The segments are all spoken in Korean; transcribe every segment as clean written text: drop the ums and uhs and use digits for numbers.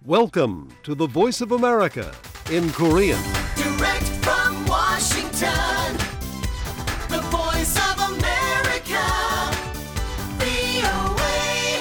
Welcome to the Voice of America in Korean. Direct from Washington, the Voice of America, VOA.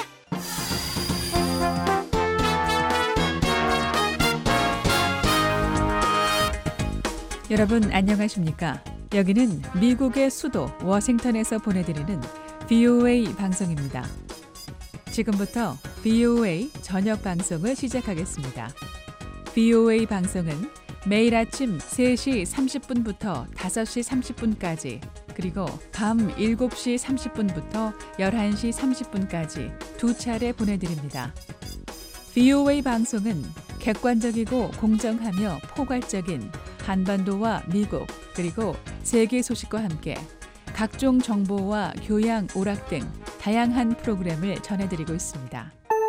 여러분 안녕하십니까? 여기는 미국의 수도 워싱턴에서 보내드리는 VOA 방송입니다. 지금부터 VOA 저녁 방송을 시작하겠습니다. VOA 방송은 매일 아침 3시 30분부터 5시 30분까지 그리고 밤 7시 30분부터 11시 30분까지 두 차례 보내드립니다. VOA 방송은 객관적이고 공정하며 포괄적인 한반도와 미국 그리고 세계 소식과 함께 각종 정보와 교양, 오락 등 다양한 프로그램을 전해드리고 있습니다.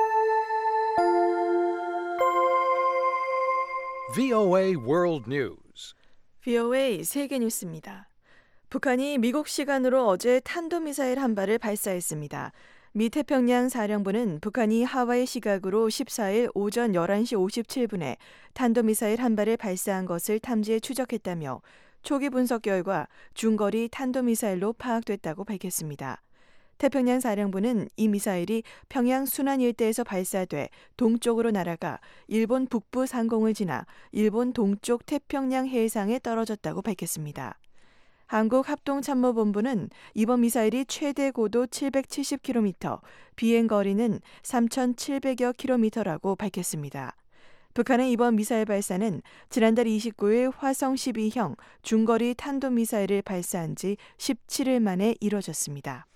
VOA World News. VOA 세계 뉴스입니다. 북한이 미국 시간으로 어제 탄도미사일 한 발을 발사했습니다. 미 태평양 사령부는 북한이 하와이 시각으로 14일 오전 11시 57분에 탄도미사일 한 발을 발사한 것을 탐지해 추적했다며 초기 분석 결과 중거리 탄도미사일로 파악됐다고 밝혔습니다. 태평양 사령부는 이 미사일이 평양 순안 일대에서 발사돼 동쪽으로 날아가 일본 북부 상공을 지나 일본 동쪽 태평양 해상에 떨어졌다고 밝혔습니다. 한국합동참모본부는 이번 미사일이 최대 고도 770km, 비행거리는 3,700여 km라고 밝혔습니다. 북한의 이번 미사일 발사는 지난달 29일 화성 12형 중거리 탄도미사일을 발사한 지 17일 만에 이뤄졌습니다.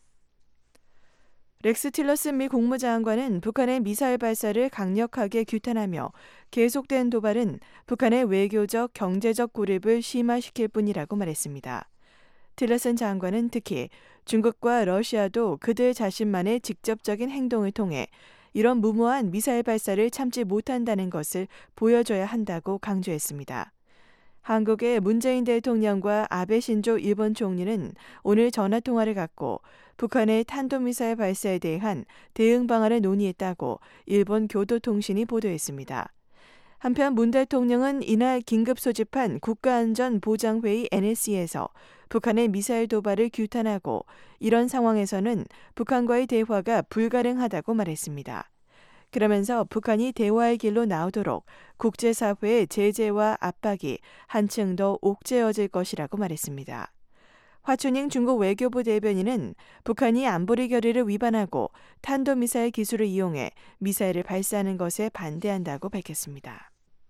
렉스 틸러슨 미 국무장관은 북한의 미사일 발사를 강력하게 규탄하며 계속된 도발은 북한의 외교적, 경제적 고립을 심화시킬 뿐이라고 말했습니다. 틸러슨 장관은 특히 중국과 러시아도 그들 자신만의 직접적인 행동을 통해 이런 무모한 미사일 발사를 참지 못한다는 것을 보여줘야 한다고 강조했습니다. 한국의 문재인 대통령과 아베 신조 일본 총리는 오늘 전화통화를 갖고 북한의 탄도미사일 발사에 대한 대응 방안을 논의했다고 일본 교도통신이 보도했습니다. 한편 문 대통령은 이날 긴급 소집한 국가안전보장회의 NSC에서 북한의 미사일 도발을 규탄하고 이런 상황에서는 북한과의 대화가 불가능하다고 말했습니다. 그러면서 북한이 대화의 길로 나오도록 국제사회의 제재와 압박이 한층 더 옥죄어질 것이라고 말했습니다. 화춘잉 중국 외교부 대변인은 북한이 안보리 결의를 위반하고 탄도미사일 기술을 이용해 미사일을 발사하는 것에 반대한다고 밝혔습니다.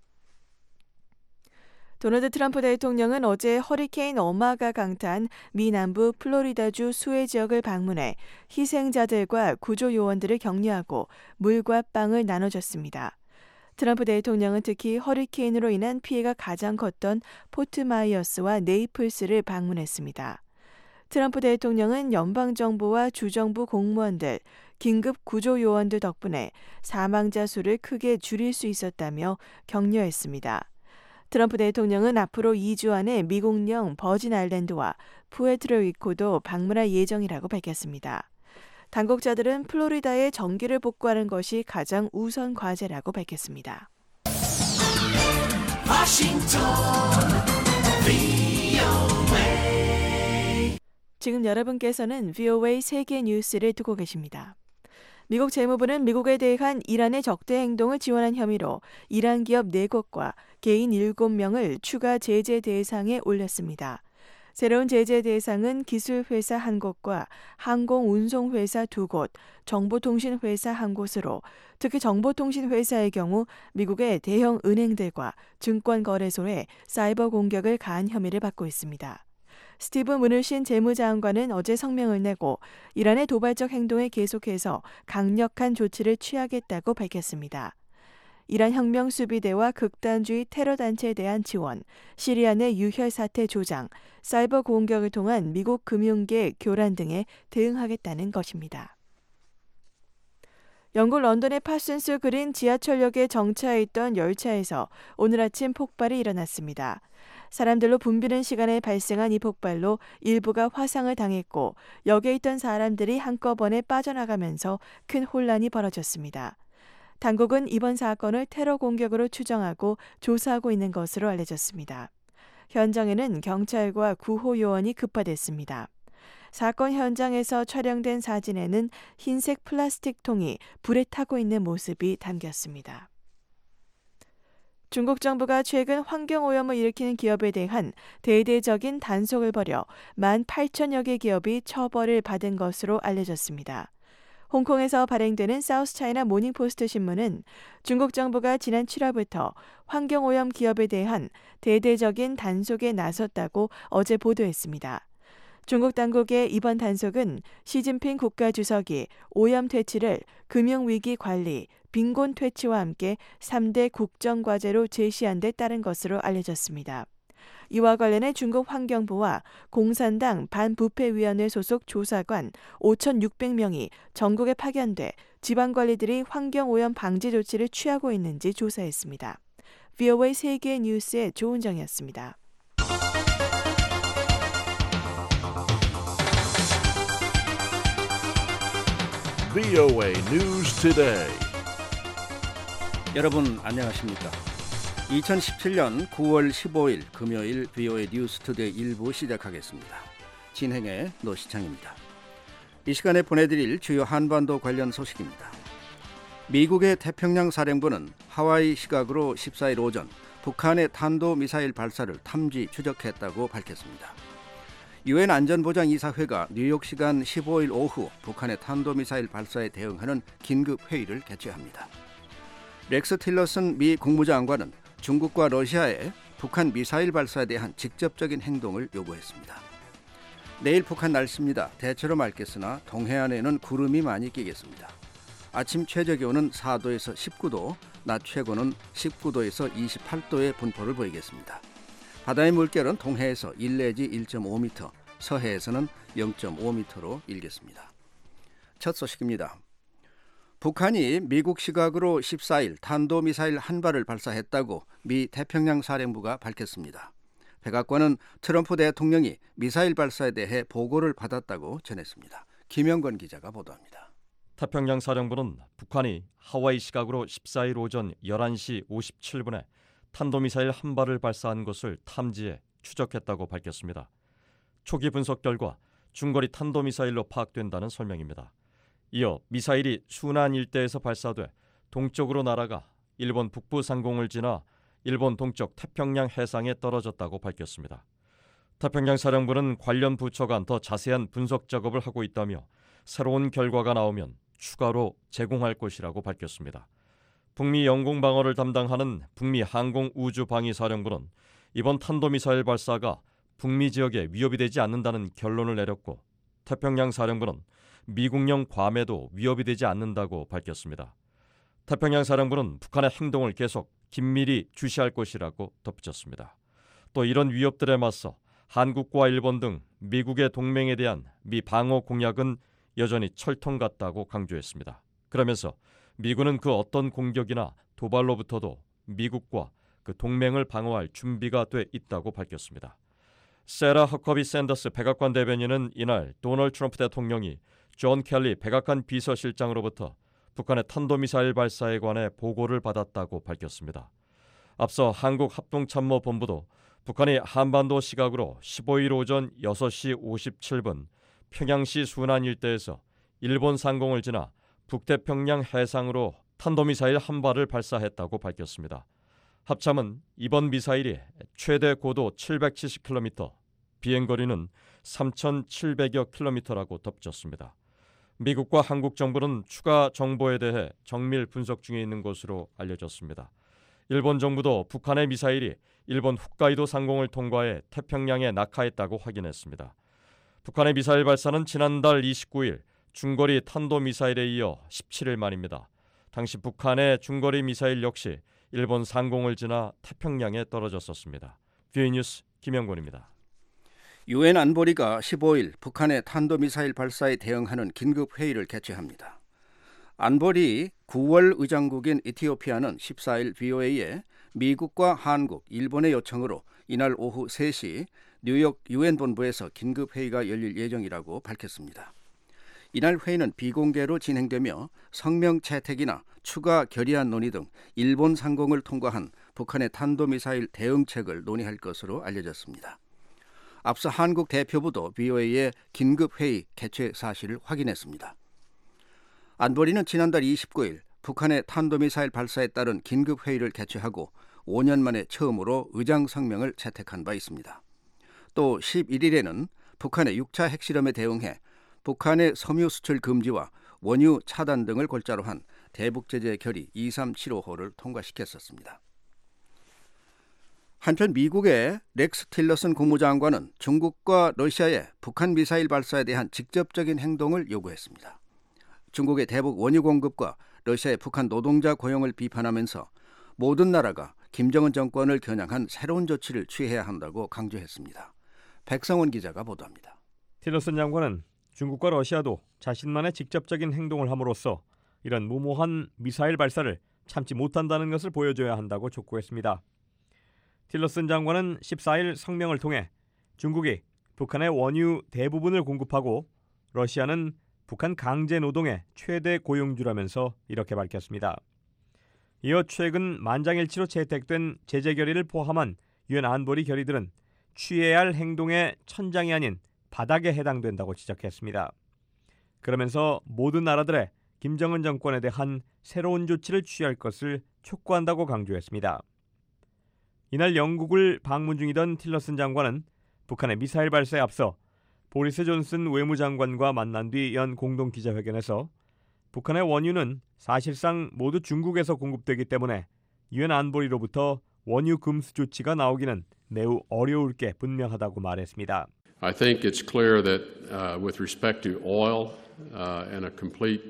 도널드 트럼프 대통령은 어제 허리케인 어마가 강타한 미 남부 플로리다주 수해 지역을 방문해 희생자들과 구조 요원들을 격려하고 물과 빵을 나눠줬습니다. 트럼프 대통령은 특히 허리케인으로 인한 피해가 가장 컸던 포트 마이어스와 네이플스를 방문했습니다. 트럼프 대통령은 연방정부와 주정부 공무원들, 긴급 구조 요원들 덕분에 사망자 수를 크게 줄일 수 있었다며 격려했습니다. 트럼프 대통령은 앞으로 2주 안에 미국령 버진 아일랜드와 푸에르토리코도 방문할 예정이라고 밝혔습니다. 당국자들은 플로리다에 전기를 복구하는 것이 가장 우선 과제라고 밝혔습니다. 지금 여러분께서는 VOA 세계 뉴스를 듣고 계십니다. 미국 재무부는 미국에 대한 이란의 적대 행동을 지원한 혐의로 이란 기업 4곳과 개인 7명을 추가 제재 대상에 올렸습니다. 새로운 제재 대상은 기술회사 1곳과 항공운송회사 2곳, 정보통신회사 1곳으로 특히 정보통신회사의 경우 미국의 대형 은행들과 증권거래소에 사이버 공격을 가한 혐의를 받고 있습니다. 스티브 무누신 재무장관은 어제 성명을 내고 이란의 도발적 행동에 계속해서 강력한 조치를 취하겠다고 밝혔습니다. 이란 혁명수비대와 극단주의 테러단체에 대한 지원, 시리아 내 유혈 사태 조장, 사이버 공격을 통한 미국 금융계 교란 등에 대응하겠다는 것입니다. 영국 런던의 파슨스 그린 지하철역에 정차해 있던 열차에서 오늘 아침 폭발이 일어났습니다. 사람들로 붐비는 시간에 발생한 이 폭발로 일부가 화상을 당했고 역에 있던 사람들이 한꺼번에 빠져나가면서 큰 혼란이 벌어졌습니다. 당국은 이번 사건을 테러 공격으로 추정하고 조사하고 있는 것으로 알려졌습니다. 현장에는 경찰과 구호 요원이 급파됐습니다. 사건 현장에서 촬영된 사진에는 흰색 플라스틱 통이 불에 타고 있는 모습이 담겼습니다. 중국 정부가 최근 환경오염을 일으키는 기업에 대한 대대적인 단속을 벌여 18,000여 개 기업이 처벌을 받은 것으로 알려졌습니다. 홍콩에서 발행되는 사우스차이나 모닝포스트 신문은 중국 정부가 지난 7월부터 환경오염 기업에 대한 대대적인 단속에 나섰다고 어제 보도했습니다. 중국 당국의 이번 단속은 시진핑 국가주석이 오염 퇴치를 금융위기 관리, 빈곤 퇴치와 함께 3대 국정과제로 제시한 데 따른 것으로 알려졌습니다. 이와 관련해 중국 환경부와 공산당 반부패위원회 소속 조사관 5,600명이 전국에 파견돼 지방관리들이 환경오염 방지 조치를 취하고 있는지 조사했습니다. VOA 세계 뉴스의 조은정이었습니다. VOA News Today. 여러분 안녕하십니까? 2017년 9월 15일 금요일 VOA 뉴스 투데이 1부 시작하겠습니다. 진행의 노시창입니다. 이 시간에 보내드릴 주요 한반도 관련 소식입니다. 미국의 태평양 사령부는 하와이 시각으로 14일 오전 북한의 탄도미사일 발사를 탐지 추적했다고 밝혔습니다. 유엔 안전보장이사회가 뉴욕 시간 15일 오후 북한의 탄도미사일 발사에 대응하는 긴급 회의를 개최합니다. 렉스 틸러슨 미 국무장관은 중국과 러시아에 북한 미사일 발사에 대한 직접적인 행동을 요구했습니다. 내일 북한 날씨입니다. 대체로 맑겠으나 동해안에는 구름이 많이 끼겠습니다. 아침 최저기온은 4도에서 19도, 낮 최고는 19도에서 28도의 분포를 보이겠습니다. 바다의 물결은 동해에서 1 내지 1.5m, 서해에서는 0.5m로 일겠습니다. 첫 소식입니다. 북한이 미국 시각으로 14일 탄도미사일 한 발을 발사했다고 미 태평양 사령부가 밝혔습니다. 백악관은 트럼프 대통령이 미사일 발사에 대해 보고를 받았다고 전했습니다. 김영건 기자가 보도합니다. 태평양 사령부는 북한이 하와이 시각으로 14일 오전 11시 57분에 탄도미사일 한 발을 발사한 것을 탐지해 추적했다고 밝혔습니다. 초기 분석 결과 중거리 탄도미사일로 파악된다는 설명입니다. 이어 미사일이 순안 일대에서 발사돼 동쪽으로 날아가 일본 북부 상공을 지나 일본 동쪽 태평양 해상에 떨어졌다고 밝혔습니다. 태평양 사령부는 관련 부처 간 더 자세한 분석 작업을 하고 있다며 새로운 결과가 나오면 추가로 제공할 것이라고 밝혔습니다. 북미 영공방어를 담당하는 북미 항공우주방위사령부는 이번 탄도미사일 발사가 북미 지역에 위협이 되지 않는다는 결론을 내렸고 태평양 사령부는 미국령 괌에도 위협이 되지 않는다고 밝혔습니다. 태평양 사령부는 북한의 행동을 계속 긴밀히 주시할 것이라고 덧붙였습니다. 또 이런 위협들에 맞서 한국과 일본 등 미국의 동맹에 대한 미 방어 공약은 여전히 철통 같다고 강조했습니다. 그러면서 미군은 그 어떤 공격이나 도발로부터도 미국과 그 동맹을 방어할 준비가 돼 있다고 밝혔습니다. 세라 허커비 샌더스 백악관 대변인은 이날 도널드 트럼프 대통령이 존 켈리 백악관 비서실장으로부터 북한의 탄도미사일 발사에 관해 보고를 받았다고 밝혔습니다. 앞서 한국합동참모본부도 북한이 한반도 시각으로 15일 오전 6시 57분 평양시 순안 일대에서 일본 상공을 지나 북태평양 해상으로 탄도미사일 한 발을 발사했다고 밝혔습니다. 합참은 이번 미사일이 최대 고도 770km, 비행거리는 3,700여 킬로미터라고 덧붙였습니다. 미국과 한국 정부는 추가 정보에 대해 정밀 분석 중에 있는 것으로 알려졌습니다. 일본 정부도 북한의 미사일이 일본 홋카이도 상공을 통과해 태평양에 낙하했다고 확인했습니다. 북한의 미사일 발사는 지난달 29일 중거리 탄도미사일에 이어 17일 만입니다. 당시 북한의 중거리 미사일 역시 일본 상공을 지나 태평양에 떨어졌었습니다. VOA 뉴스 김영곤입니다. 유엔 안보리가 15일 북한의 탄도미사일 발사에 대응하는 긴급 회의를 개최합니다. 안보리 9월 의장국인 이티오피아는 14일 VOA에 미국과 한국, 일본의 요청으로 이날 오후 3시 뉴욕 유엔 본부에서 긴급 회의가 열릴 예정이라고 밝혔습니다. 이날 회의는 비공개로 진행되며 성명 채택이나 추가 결의안 논의 등 일본 상공을 통과한 북한의 탄도미사일 대응책을 논의할 것으로 알려졌습니다. 앞서 한국 대표부도 BOA의 긴급회의 개최 사실을 확인했습니다. 안보리는 지난달 29일 북한의 탄도미사일 발사에 따른 긴급회의를 개최하고 5년 만에 처음으로 의장 성명을 채택한 바 있습니다. 또 11일에는 북한의 6차 핵실험에 대응해 북한의 섬유 수출 금지와 원유 차단 등을 골자로 한 대북제재 결의 2375호를 통과시켰었습니다. 한편 미국의 렉스 틸러슨 국무장관은 중국과 러시아의 북한 미사일 발사에 대한 직접적인 행동을 요구했습니다. 중국의 대북 원유 공급과 러시아의 북한 노동자 고용을 비판하면서 모든 나라가 김정은 정권을 겨냥한 새로운 조치를 취해야 한다고 강조했습니다. 백성원 기자가 보도합니다. 틸러슨 장관은 중국과 러시아도 자신만의 직접적인 행동을 함으로써 이런 무모한 미사일 발사를 참지 못한다는 것을 보여줘야 한다고 촉구했습니다. 틸러슨 장관은 14일 성명을 통해 중국이 북한의 원유 대부분을 공급하고 러시아는 북한 강제 노동의 최대 고용주라면서 이렇게 밝혔습니다. 이어 최근 만장일치로 채택된 제재 결의를 포함한 유엔 안보리 결의들은 취해야 할 행동의 천장이 아닌 바닥에 해당된다고 지적했습니다. 그러면서 모든 나라들의 김정은 정권에 대한 새로운 조치를 취할 것을 촉구한다고 강조했습니다. 이날 영국을 방문 중이던 틸러슨 장관은 북한의 미사일 발사에 앞서 보리스 존슨 외무장관과 만난 뒤 연 공동기자회견에서 북한의 원유는 사실상 모두 중국에서 공급되기 때문에 유엔 안보리로부터 원유 금수 조치가 나오기는 매우 어려울 게 분명하다고 말했습니다. I think it's clear that with respect to oil and a complete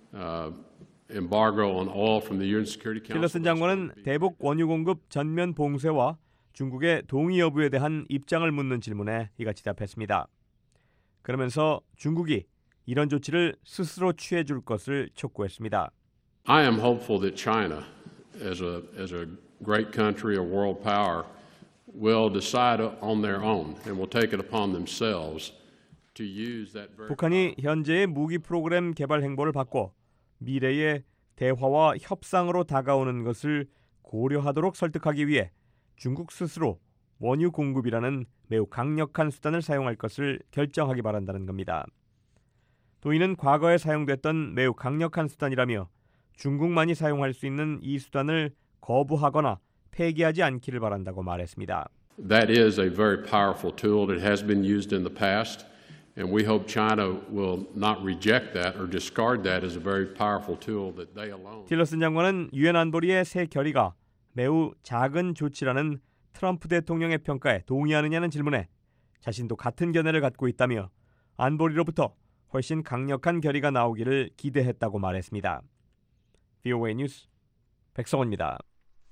embargo on oil from the UN Security Council. 틸러슨 장관은 대북 원유 공급 전면 봉쇄와 중국의 동의 여부에 대한 입장을 묻는 질문에 이같이 답했습니다. 그러면서 중국이 이런 조치를 스스로 취해 줄 것을 촉구했습니다. I am hopeful that China, as a great country, a world power, will decide on their own and will take it upon themselves to use that very. 북한이 현재의 무기 프로그램 개발 행보를 바꿔 미래의 대화와 협상으로 다가오는 것을 고려하도록 설득하기 위해 중국 스스로 원유 공급이라는 매우 강력한 수단을 사용할 것을 결정하기 바란다는 겁니다. 또 이는 과거에 사용됐던 매우 강력한 수단이라며 중국만이 사용할 수 있는 이 수단을 거부하거나 폐기하지 않기를 바란다고 말했습니다. That is a very powerful tool that has been used in the past, and we hope China will not reject that or discard that as a very powerful tool that they alone. 틸러슨 장관은 유엔 안보리의 새 결의가 매우 작은 조치라는 트럼프 대통령의 평가에 동의하느냐는 질문에 자신도 같은 견해를 갖고 있다며 안보리로부터 훨씬 강력한 결의가 나오기를 기대했다고 말했습니다. VOA 뉴스 백성원입니다.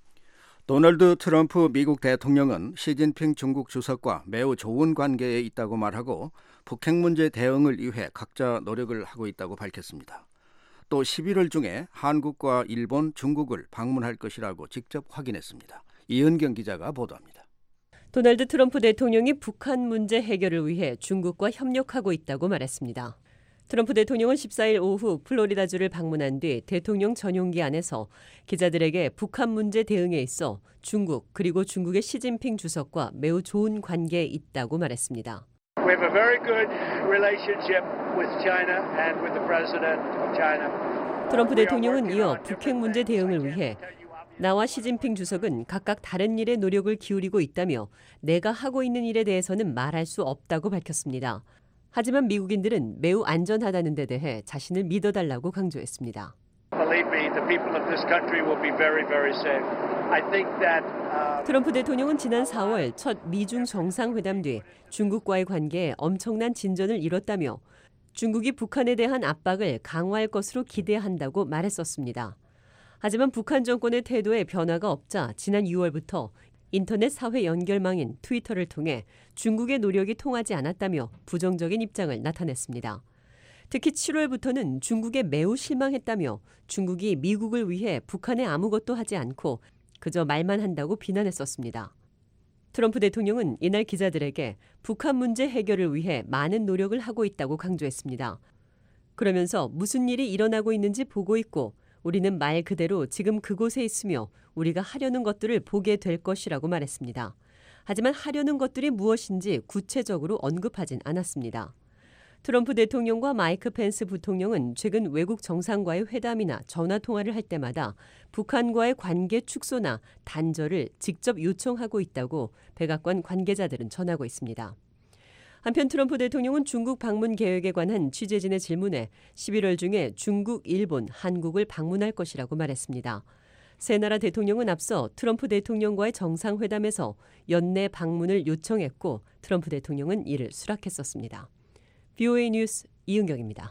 도널드 트럼프 미국 대통령은 시진핑 중국 주석과 매우 좋은 관계에 있다고 말하고 북핵 문제 대응을 위해 각자 노력을 하고 있다고 밝혔습니다. 또 11월 중에 한국과 일본, 중국을 방문할 것이라고 직접 확인했습니다. 이은경 기자가 보도합니다. 도널드 트럼프 대통령이 북한 문제 해결을 위해 중국과 협력하고 있다고 말했습니다. 트럼프 대통령은 14일 오후 플로리다주를 방문한 뒤 대통령 전용기 안에서 기자들에게 북한 문제 대응에 있어 중국 그리고 중국의 시진핑 주석과 매우 좋은 관계에 있다고 말했습니다. We have a very good relationship with China and with the president of China. 트럼프 대통령은 이어 북핵 문제 대응을 위해 나와 시진핑 주석은 각각 다른 일에 노력을 기울이고 있다며 내가 하고 있는 일에 대해서는 말할 수 없다고 밝혔습니다. 하지만 미국인들은 매우 안전하다는 데 대해 자신을 믿어달라고 강조했습니다. 트럼프 대통령은 지난 4월 첫 미중 정상회담 뒤 중국과의 관계에 엄청난 진전을 이뤘다며 중국이 북한에 대한 압박을 강화할 것으로 기대한다고 말했었습니다. 하지만 북한 정권의 태도에 변화가 없자 지난 6월부터 인터넷 사회 연결망인 트위터를 통해 중국의 노력이 통하지 않았다며 부정적인 입장을 나타냈습니다. 특히 7월부터는 중국에 매우 실망했다며 중국이 미국을 위해 북한에 아무것도 하지 않고 그저 말만 한다고 비난했었습니다. 트럼프 대통령은 이날 기자들에게 북한 문제 해결을 위해 많은 노력을 하고 있다고 강조했습니다. 그러면서 무슨 일이 일어나고 있는지 보고 있고 우리는 말 그대로 지금 그곳에 있으며 우리가 하려는 것들을 보게 될 것이라고 말했습니다. 하지만 하려는 것들이 무엇인지 구체적으로 언급하진 않았습니다. 트럼프 대통령과 마이크 펜스 부통령은 최근 외국 정상과의 회담이나 전화 통화를 할 때마다 북한과의 관계 축소나 단절을 직접 요청하고 있다고 백악관 관계자들은 전하고 있습니다. 한편 트럼프 대통령은 중국 방문 계획에 관한 취재진의 질문에 11월 중에 중국, 일본, 한국을 방문할 것이라고 말했습니다. 세 나라 대통령은 앞서 트럼프 대통령과의 정상회담에서 연내 방문을 요청했고 트럼프 대통령은 이를 수락했었습니다. VOA 뉴스 이은경입니다.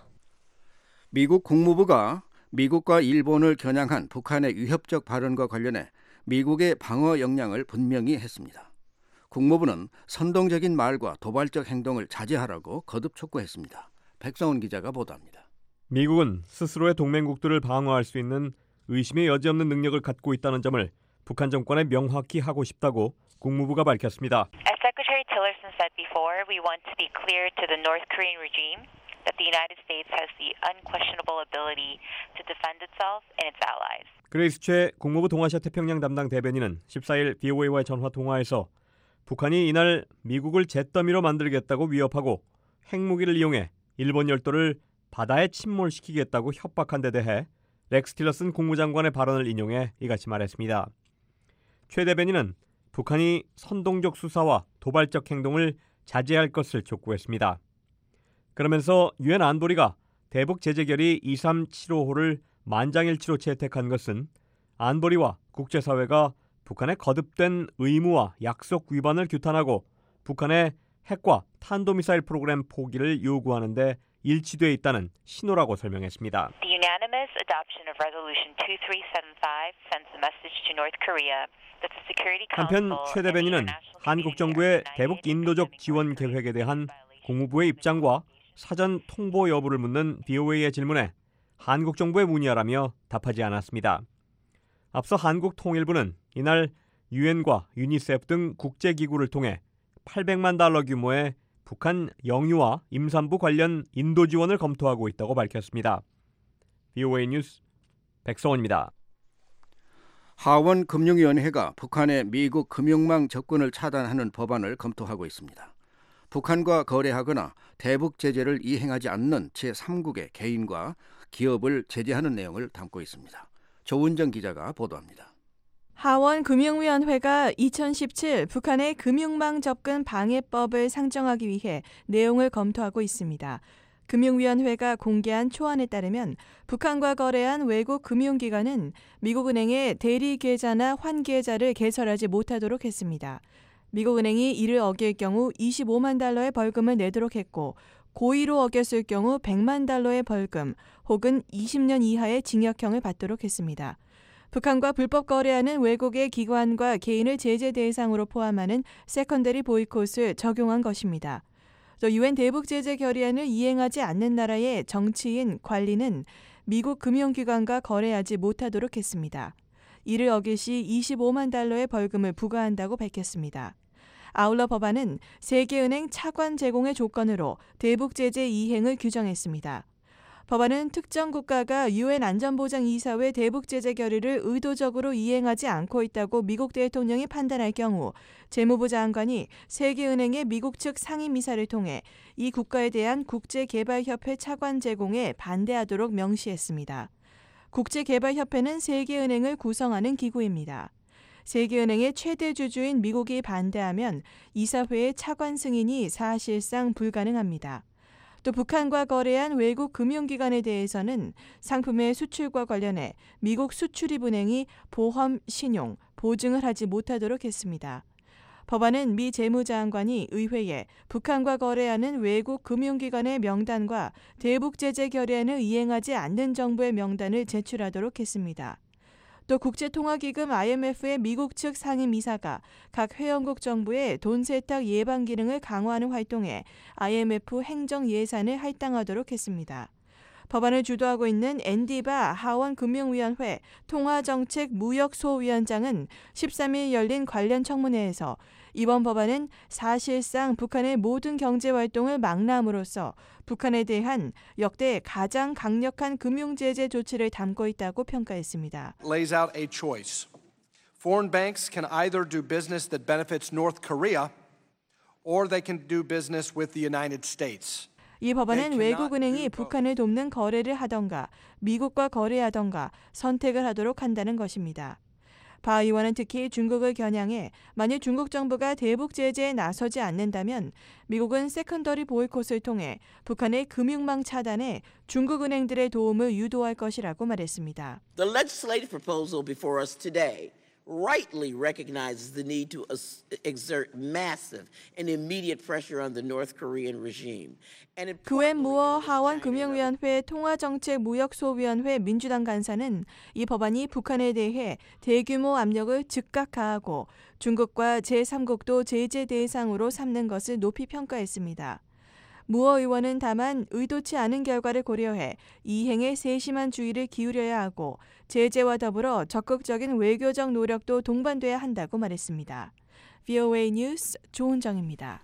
미국 국무부가 미국과 일본을 겨냥한 북한의 위협적 발언과 관련해 미국의 방어 역량을 분명히 했습니다. 국무부는 선동적인 말과 도발적 행동을 자제하라고 거듭 촉구했습니다. 백성훈 기자가 보도합니다. 미국은 스스로의 동맹국들을 방어할 수 있는 의심의 여지 없는 능력을 갖고 있다는 점을 북한 정권에 명확히 하고 싶다고 국무부가 밝혔습니다. As Secretary Tillerson said before, we want to be clear to the North Korean regime that the United States has the unquestionable ability to defend itself and its allies. 그레이스 최 국무부 동아시아 태평양 담당 대변인은 14일 BOA와의 전화 통화에서 북한이 이날 미국을 잿더미로 만들겠다고 위협하고 핵무기를 이용해 일본 열도를 바다에 침몰시키겠다고 협박한 데 대해 렉스 틸러슨 국무장관의 발언을 인용해 이같이 말했습니다. 최 대변인은 북한이 선동적 수사와 도발적 행동을 자제할 것을 촉구했습니다. 그러면서 유엔 안보리가 대북 제재 결의 2375호를 만장일치로 채택한 것은 안보리와 국제사회가 북한의 거듭된 의무와 약속 위반을 규탄하고 북한의 핵과 탄도미사일 프로그램 포기를 요구하는 데 일치돼 있다는 신호라고 설명했습니다. The unanimous adoption of Resolution 2375 sends a message to North Korea that the Security 한편 Council 최 대변인은 한국 정부의 대북 인도적 지원 계획에 대한 국무부의 입장과 사전 통보 여부를 묻는 BOA의 질문에 한국 정부에 문의하라며 답하지 않았습니다. 앞서 한국통일부는 이날 유엔과 유니세프 등 국제기구를 통해 800만 달러 규모의 북한 영유아 임산부 관련 인도 지원을 검토하고 있다고 밝혔습니다. BOA 뉴스 백성원입니다. 하원금융위원회가 북한의 미국 금융망 접근을 차단하는 법안을 검토하고 있습니다. 북한과 거래하거나 대북 제재를 이행하지 않는 제3국의 개인과 기업을 제재하는 내용을 담고 있습니다. 조은정 기자가 보도합니다. 하원금융위원회가 2017 북한의 금융망 접근 방해법을 상정하기 위해 내용을 검토하고 있습니다. 금융위원회가 공개한 초안에 따르면 북한과 거래한 외국 금융기관은 미국은행의 대리계좌나 환계좌를 개설하지 못하도록 했습니다. 미국은행이 이를 어길 경우 25만 달러의 벌금을 내도록 했고 고의로 어겼을 경우 100만 달러의 벌금 혹은 20년 이하의 징역형을 받도록 했습니다. 북한과 불법 거래하는 외국의 기관과 개인을 제재 대상으로 포함하는 세컨더리 보이콧을 적용한 것입니다. 또 유엔 대북 제재 결의안을 이행하지 않는 나라의 정치인, 관리는 미국 금융기관과 거래하지 못하도록 했습니다. 이를 어길 시 25만 달러의 벌금을 부과한다고 밝혔습니다. 아울러 법안은 세계은행 차관 제공의 조건으로 대북 제재 이행을 규정했습니다. 법안은 특정 국가가 유엔 안전보장이사회 대북 제재 결의를 의도적으로 이행하지 않고 있다고 미국 대통령이 판단할 경우 재무부 장관이 세계은행의 미국 측 상임이사를 통해 이 국가에 대한 국제개발협회 차관 제공에 반대하도록 명시했습니다. 국제개발협회는 세계은행을 구성하는 기구입니다. 세계은행의 최대 주주인 미국이 반대하면 이사회의 차관 승인이 사실상 불가능합니다. 또 북한과 거래한 외국 금융기관에 대해서는 상품의 수출과 관련해 미국 수출입은행이 보험, 신용, 보증을 하지 못하도록 했습니다. 법안은 미 재무장관이 의회에 북한과 거래하는 외국 금융기관의 명단과 대북 제재 결의안을 이행하지 않는 정부의 명단을 제출하도록 했습니다. 또 국제통화기금 IMF의 미국 측 상임이사가 각 회원국 정부의 돈 세탁 예방 기능을 강화하는 활동에 IMF 행정 예산을 할당하도록 했습니다. 법안을 주도하고 있는 앤디바 하원금융위원회 통화정책무역소위원장은 13일 열린 관련 청문회에서 이번 법안은 사실상 북한의 모든 경제활동을 망라함으로써 북한에 대한 역대 가장 강력한 금융제재 조치를 담고 있다고 평가했습니다. Lays out a choice. Foreign banks can either do business that benefits North Korea or they can do business with the United States. 이 법안은 외국은행이 북한을 돕는 거래를 하던가 미국과 거래하던가 선택을 하도록 한다는 것입니다. 바 의원은 특히 중국을 겨냥해 만일 중국 정부가 대북 제재에 나서지 않는다면 미국은 세컨더리 보이콧을 통해 북한의 금융망 차단에 중국 은행들의 도움을 유도할 것이라고 말했습니다. The legislative proposal before us today rightly recognizes the need to exert massive and immediate pressure on the North Korean regime. 그웬 무어 하원 금융위원회 통화정책무역소위원회 민주당 간사는 이 법안이 북한에 대해 대규모 압력을 즉각 가하고 중국과 제3국도 제재 대상으로 삼는 것을 높이 평가했습니다. 무어 의원은 다만 의도치 않은 결과를 고려해 이행에 세심한 주의를 기울여야 하고 제재와 더불어 적극적인 외교적 노력도 동반돼야 한다고 말했습니다. VOA 뉴스 조은정입니다.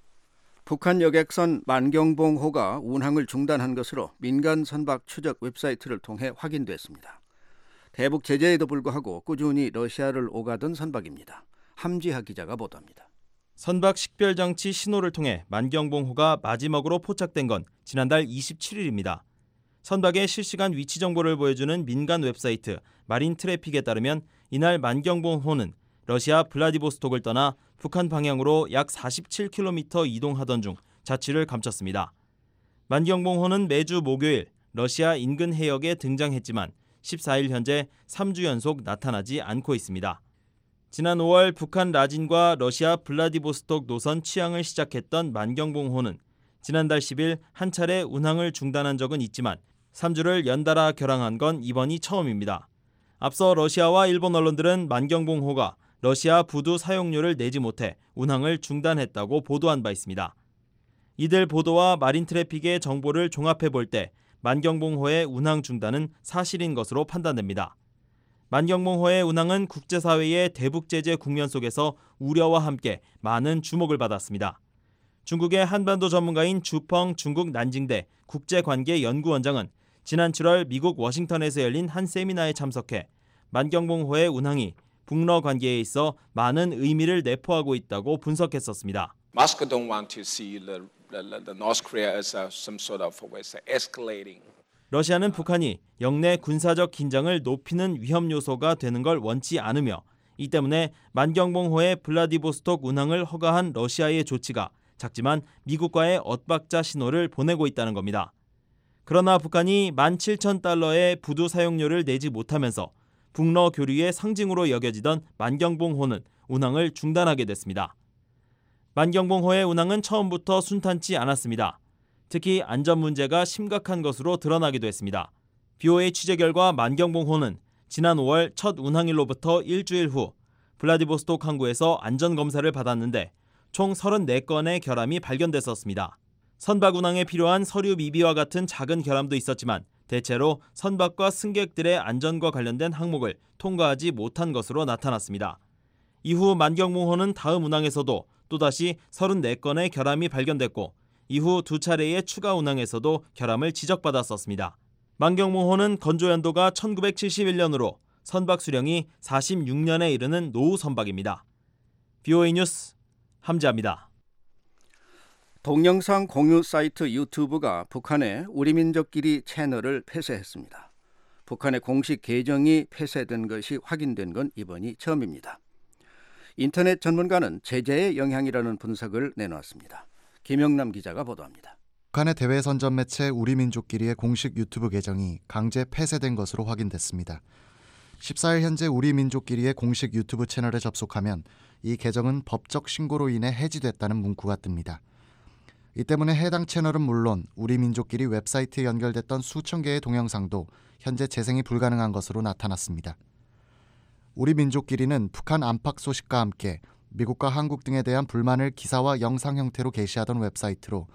북한 여객선 만경봉호가 운항을 중단한 것으로 민간 선박 추적 웹사이트를 통해 확인됐습니다. 대북 제재에도 불구하고 꾸준히 러시아를 오가던 선박입니다. 함지하 기자가 보도합니다. 선박 식별장치 신호를 통해 만경봉호가 마지막으로 포착된 건 지난달 27일입니다. 선박의 실시간 위치 정보를 보여주는 민간 웹사이트 마린 트래픽에 따르면 이날 만경봉호는 러시아 블라디보스톡을 떠나 북한 방향으로 약 47km 이동하던 중 자취를 감췄습니다. 만경봉호는 매주 목요일 러시아 인근 해역에 등장했지만 14일 현재 3주 연속 나타나지 않고 있습니다. 지난 5월 북한 라진과 러시아 블라디보스톡 노선 취항을 시작했던 만경봉호는 지난달 10일 한 차례 운항을 중단한 적은 있지만 3주를 연달아 결항한 건 이번이 처음입니다. 앞서 러시아와 일본 언론들은 만경봉호가 러시아 부두 사용료를 내지 못해 운항을 중단했다고 보도한 바 있습니다. 이들 보도와 마린 트래픽의 정보를 종합해 볼 때 만경봉호의 운항 중단은 사실인 것으로 판단됩니다. 만경봉호의 운항은 국제사회의 대북 제재 국면 속에서 우려와 함께 많은 주목을 받았습니다. 중국의 한반도 전문가인 주펑 중국 난징대 국제관계연구원장은 지난 7월 미국 워싱턴에서 열린 한 세미나에 참석해 만경봉호의 운항이 북러 관계에 있어 많은 의미를 내포하고 있다고 분석했었습니다. Moscow don't want to see the North Korea as some sort of escalating. 러시아는 북한이 영내 군사적 긴장을 높이는 위험 요소가 되는 걸 원치 않으며 이 때문에 만경봉호의 블라디보스톡 운항을 허가한 러시아의 조치가 작지만 미국과의 엇박자 신호를 보내고 있다는 겁니다. 그러나 북한이 17,000달러의 부두 사용료를 내지 못하면서 북러 교류의 상징으로 여겨지던 만경봉호는 운항을 중단하게 됐습니다. 만경봉호의 운항은 처음부터 순탄치 않았습니다. 특히 안전 문제가 심각한 것으로 드러나기도 했습니다. BOA 취재 결과 만경봉호는 지난 5월 첫 운항일로부터 일주일 후 블라디보스톡 항구에서 안전검사를 받았는데 총 34건의 결함이 발견됐었습니다. 선박 운항에 필요한 서류 미비와 같은 작은 결함도 있었지만 대체로 선박과 승객들의 안전과 관련된 항목을 통과하지 못한 것으로 나타났습니다. 이후 만경봉호는 다음 운항에서도 또다시 34건의 결함이 발견됐고 이후 두 차례의 추가 운항에서도 결함을 지적받았었습니다. 만경봉호는 건조 연도가 1971년으로 선박 수령이 46년에 이르는 노후 선박입니다. BOA 뉴스 함지아입니다. 동영상 공유 사이트 유튜브가 북한의 우리민족끼리 채널을 폐쇄했습니다. 북한의 공식 계정이 폐쇄된 것이 확인된 건 이번이 처음입니다. 인터넷 전문가는 제재의 영향이라는 분석을 내놓았습니다. 김영남 기자가 보도합니다. 북한의 대외 선전 매체 우리민족끼리의 공식 유튜브 계정이 강제 폐쇄된 것으로 확인됐습니다. 14일 현재 우리민족끼리의 공식 유튜브 채널에 접속하면 이 계정은 법적 신고로 인해 해지됐다는 문구가 뜹니다. 이 때문에 해당 채널은 물론 우리민족끼리 웹사이트에 연결됐던 수천 개의 동영상도 현재 재생이 불가능한 것으로 나타났습니다. 우리민족끼리는 북한 안팎 소식과 함께 미국과 한국 등에 대한 불만을 기사와 영상 형태로 게시하던 웹사이트로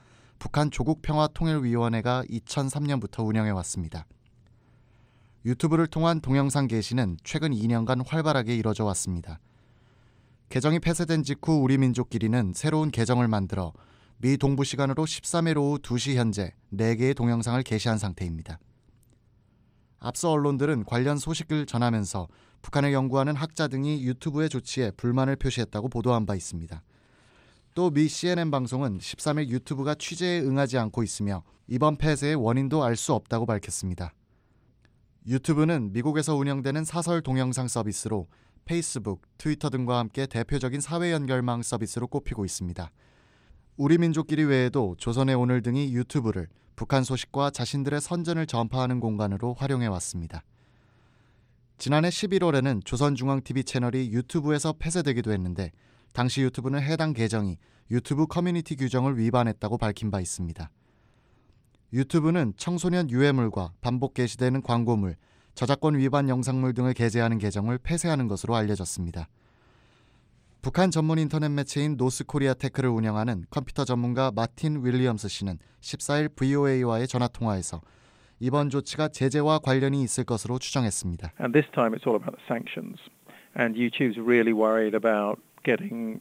북한 조국평화통일위원회가 2003년부터 운영해 왔습니다. 유튜브를 통한 동영상 게시는 최근 2년간 활발하게 이뤄져 왔습니다. 계정이 폐쇄된 직후 우리 민족끼리는 새로운 계정을 만들어 미 동부 시간으로 13일 오후 2시 현재 4개의 동영상을 게시한 상태입니다. 앞서 언론들은 관련 소식을 전하면서 북한을 연구하는 학자 등이 유튜브의 조치에 불만을 표시했다고 보도한 바 있습니다. 또 미 CNN 방송은 13일 유튜브가 취재에 응하지 않고 있으며 이번 폐쇄의 원인도 알 수 없다고 밝혔습니다. 유튜브는 미국에서 운영되는 사설 동영상 서비스로 페이스북, 트위터 등과 함께 대표적인 사회 연결망 서비스로 꼽히고 있습니다. 우리 민족끼리 외에도 조선의 오늘 등이 유튜브를 북한 소식과 자신들의 선전을 전파하는 공간으로 활용해 왔습니다. 지난해 11월에는 조선중앙TV 채널이 유튜브에서 폐쇄되기도 했는데 당시 유튜브는 해당 계정이 유튜브 커뮤니티 규정을 위반했다고 밝힌 바 있습니다. 유튜브는 청소년 유해물과 반복 게시되는 광고물, 저작권 위반 영상물 등을 게재하는 계정을 폐쇄하는 것으로 알려졌습니다. 북한 전문 인터넷 매체인 노스코리아 테크를 운영하는 컴퓨터 전문가 마틴 윌리엄스 씨는 14일 VOA와의 전화통화에서 이번 조치가 제재와 관련이 있을 것으로 추정했습니다. And this time it's all about the sanctions. And YouTube's really worried about getting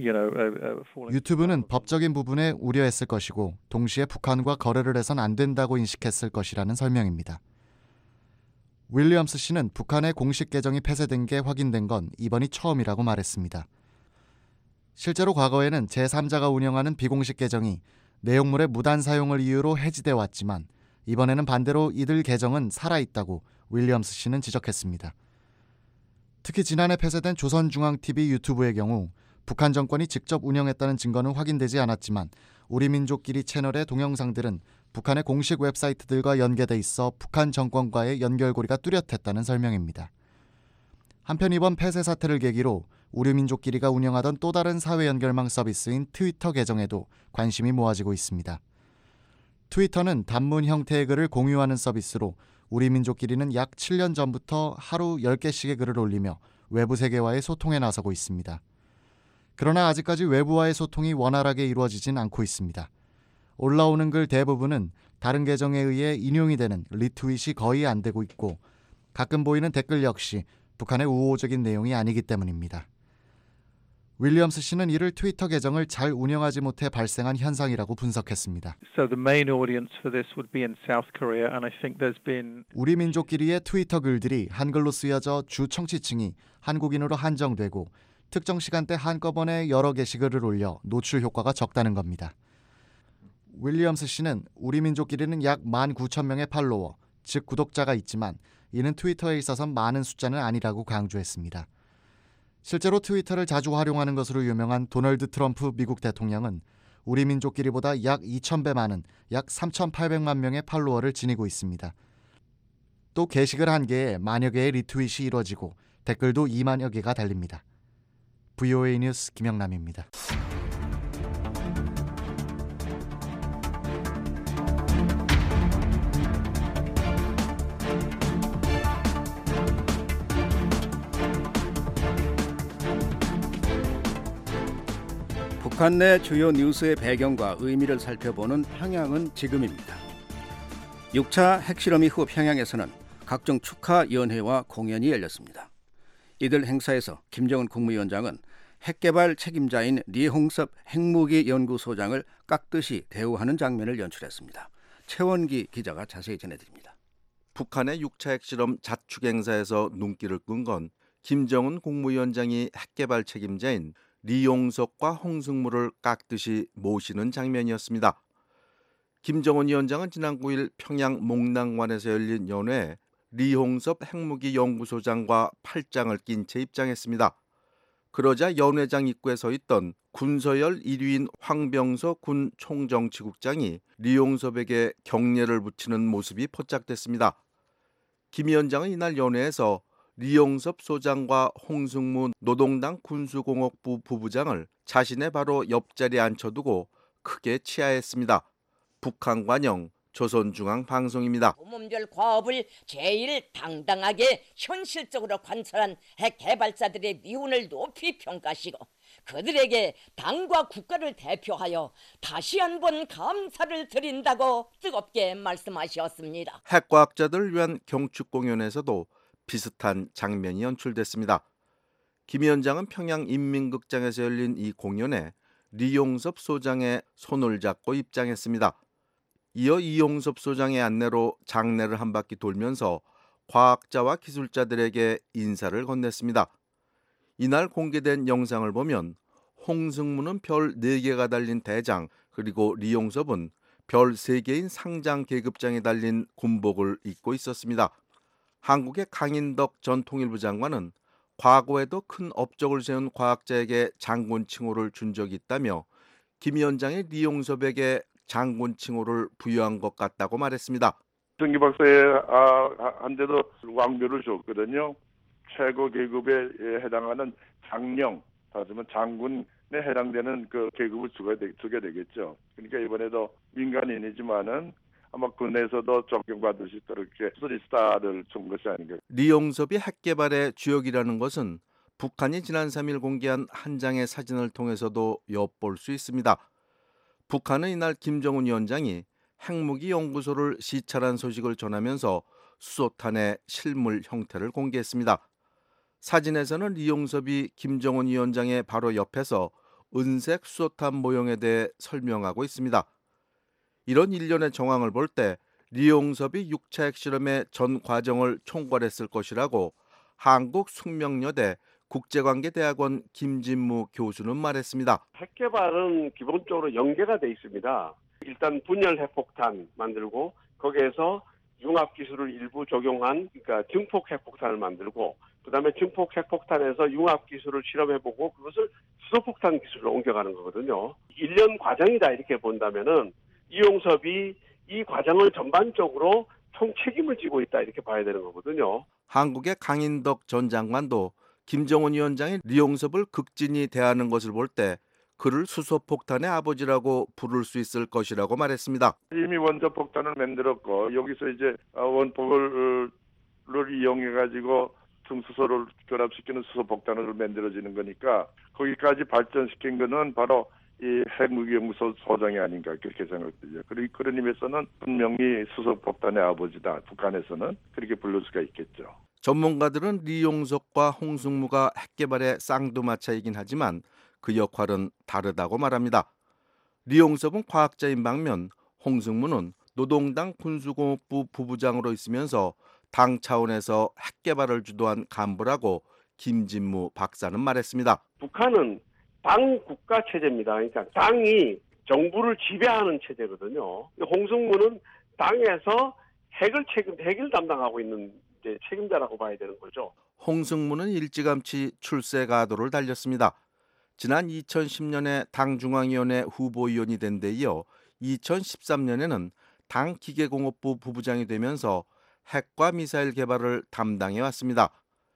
유튜브는 법적인 부분에 우려했을 것이고 동시에 북한과 거래를 해선 안 된다고 인식했을 것이라는 설명입니다. 윌리엄스 씨는 북한의 공식 계정이 폐쇄된 게 확인된 건 이번이 처음이라고 말했습니다. 실제로 과거에는 제3자가 운영하는 비공식 계정이 내용물의 무단 사용을 이유로 해지돼 왔지만 이번에는 반대로 이들 계정은 살아있다고 윌리엄스 씨는 지적했습니다. 특히 지난해 폐쇄된 조선중앙TV 유튜브의 경우 북한 정권이 직접 운영했다는 증거는 확인되지 않았지만 우리 민족끼리 채널의 동영상들은 북한의 공식 웹사이트들과 연계돼 있어 북한 정권과의 연결고리가 뚜렷했다는 설명입니다. 한편 이번 폐쇄 사태를 계기로 우리 민족끼리가 운영하던 또 다른 사회 연결망 서비스인 트위터 계정에도 관심이 모아지고 있습니다. 트위터는 단문 형태의 글을 공유하는 서비스로 우리 민족끼리는 약 7년 전부터 하루 10개씩의 글을 올리며 외부 세계와의 소통에 나서고 있습니다. 그러나 아직까지 외부와의 소통이 원활하게 이루어지진 않고 있습니다. 올라오는 글 대부분은 다른 계정에 의해 인용이 되는 리트윗이 거의 안 되고 있고 가끔 보이는 댓글 역시 북한의 우호적인 내용이 아니기 때문입니다. 윌리엄스 씨는 이를 트위터 계정을 잘 운영하지 못해 발생한 현상이라고 분석했습니다. So the main audience for this would be in South Korea, and I think there's been 우리 민족끼리의 트위터 글들이 한글로 쓰여져 주 청취층이 한국인으로 한정되고 특정 시간대 한꺼번에 여러 개씩 글을 올려 노출 효과가 적다는 겁니다. 윌리엄스 씨는 우리 민족끼리는 약 19,000명의 팔로워, 즉 구독자가 있지만 이는 트위터에 있어선 많은 숫자는 아니라고 강조했습니다. 실제로 트위터를 자주 활용하는 것으로 유명한 도널드 트럼프 미국 대통령은 우리 민족끼리보다 약 2,000배 많은 약 3,800만 명의 팔로워를 지니고 있습니다. 또 게시글 한 개에 만여 개의 리트윗이 이루어지고 댓글도 2만여 개가 달립니다. VOA 뉴스 김영남입니다. 북한 내 주요 뉴스의 배경과 의미를 살펴보는 평양은 지금입니다. 6차 핵실험 이후 평양에서는 각종 축하 연회와 공연이 열렸습니다. 이들 행사에서 김정은 국무위원장은 핵개발 책임자인 리홍섭 핵무기 연구소장을 깍듯이 대우하는 장면을 연출했습니다. 최원기 기자가 자세히 전해드립니다. 북한의 6차 핵실험 자축 행사에서 눈길을 끈 건 김정은 국무위원장이 핵개발 책임자인 리용석과 홍승무를 깍듯이 모시는 장면이었습니다. 김정은 위원장은 지난 9일 평양 몽랑관에서 열린 연회에 리홍섭 핵무기 연구소장과 팔짱을 낀 채 입장했습니다. 그러자 연회장 입구에 서 있던 군서열 1위인 황병서 군 총정치국장이 리용섭에게 경례를 붙이는 모습이 포착됐습니다. 김 위원장은 이날 연회에서 리용섭 소장과 홍승무 노동당 군수공업부 부부장을 자신의 바로 옆자리에 앉혀두고 크게 치하했습니다. 북한 관영, 조선중앙방송입니다. 도문별 과업을 제일 당당하게 현실적으로 관찰한 핵 개발자들의 미운을 높이 평가하시고 그들에게 당과 국가를 대표하여 다시 한번 감사를 드린다고 뜨겁게 말씀하셨습니다. 핵과학자들을 위한 경축 공연에서도 비슷한 장면이 연출됐습니다. 김 위원장은 평양인민극장에서 열린 이 공연에 리용섭 소장의 손을 잡고 입장했습니다. 이어 이용섭 소장의 안내로 장례를 한 바퀴 돌면서 과학자와 기술자들에게 인사를 건넸습니다. 이날 공개된 영상을 보면 홍승무는 별 4개가 달린 대장, 그리고 리용섭은 별 3개인 상장 계급장에 달린 군복을 입고 있었습니다. 한국의 강인덕 전 통일부 장관은 과거에도 큰 업적을 세운 과학자에게 장군 칭호를 준 적이 있다며 김 위원장이 리용섭에게 장군 칭호를 부여한 것 같다고 말했습니다. 정기 박사에 한데도 왕묘를 줬거든요. 최고 계급에 해당하는 장령, 하지만 장군에 해당되는 그 계급을 주게 되겠죠. 그러니까 이번에도 민간인이지만은 아마 군에서도 존경받으시 이렇게 쓰리스타를 준 것이 아닌가. 리용섭이 핵 개발의 주역이라는 것은 북한이 지난 3일 공개한 한 장의 사진을 통해서도 엿볼 수 있습니다. 북한은 이날 김정은 위원장이 핵무기 연구소를 시찰한 소식을 전하면서 수소탄의 실물 형태를 공개했습니다. 사진에서는 리용섭이 김정은 위원장의 바로 옆에서 은색 수소탄 모형에 대해 설명하고 있습니다. 이런 일련의 정황을 볼 때 리용섭이 6차 핵실험의 전 과정을 총괄했을 것이라고 한국숙명여대 국제관계대학원 김진무 교수는 말했습니다. 핵 개발은 기본적으로 연계가 돼 있습니다. 일단 분열 핵폭탄 만들고 거기에서 융합 기술을 일부 적용한 그러니까 증폭 핵폭탄을 만들고 그다음에 증폭 핵폭탄에서 융합 기술을 실험해보고 그것을 수소폭탄 기술로 옮겨가는 거거든요. 1년 과정이다 이렇게 본다면은 이용섭이 이 과정을 전반적으로 총 책임을 지고 있다 이렇게 봐야 되는 거거든요. 한국의 강인덕 전 장관도 김정은 위원장이 리용섭을 극진히 대하는 것을 볼 때 그를 수소폭탄의 아버지라고 부를 수 있을 것이라고 말했습니다. 이미 원자폭탄을 만들었고 여기서 이제 원폭을 이용해가지고 중수소를 결합시키는 수소폭탄을 만들어지는 거니까 거기까지 발전시킨 거는 바로 이 핵무기연구소 소장이 아닌가 그렇게 생각되죠. 그런 의미에서는 분명히 수소폭탄의 아버지다. 북한에서는 그렇게 부를 수가 있겠죠. 전문가들은 리용섭과 홍승무가 핵개발의 쌍두마차이긴 하지만 그 역할은 다르다고 말합니다. 리용섭은 과학자인 반면 홍승무는 노동당 군수공업부 부부장으로 있으면서 당 차원에서 핵개발을 주도한 간부라고 김진무 박사는 말했습니다. 북한은 당 국가 체제입니다. 그러니까 당이 정부를 지배하는 체제거든요. 홍승무는 당에서 핵을 담당하고 있는 책임자라고 봐야 되는 거죠. 홍승무는 일찌감치 출세 가도를 달렸습니다. 지난 2010년에 당 중앙위원회 후보위원이 된 데 이어 2013년에는 당 기계공업부 부부장이 되면서 핵과 미사일 개발을 담당해 왔습니다.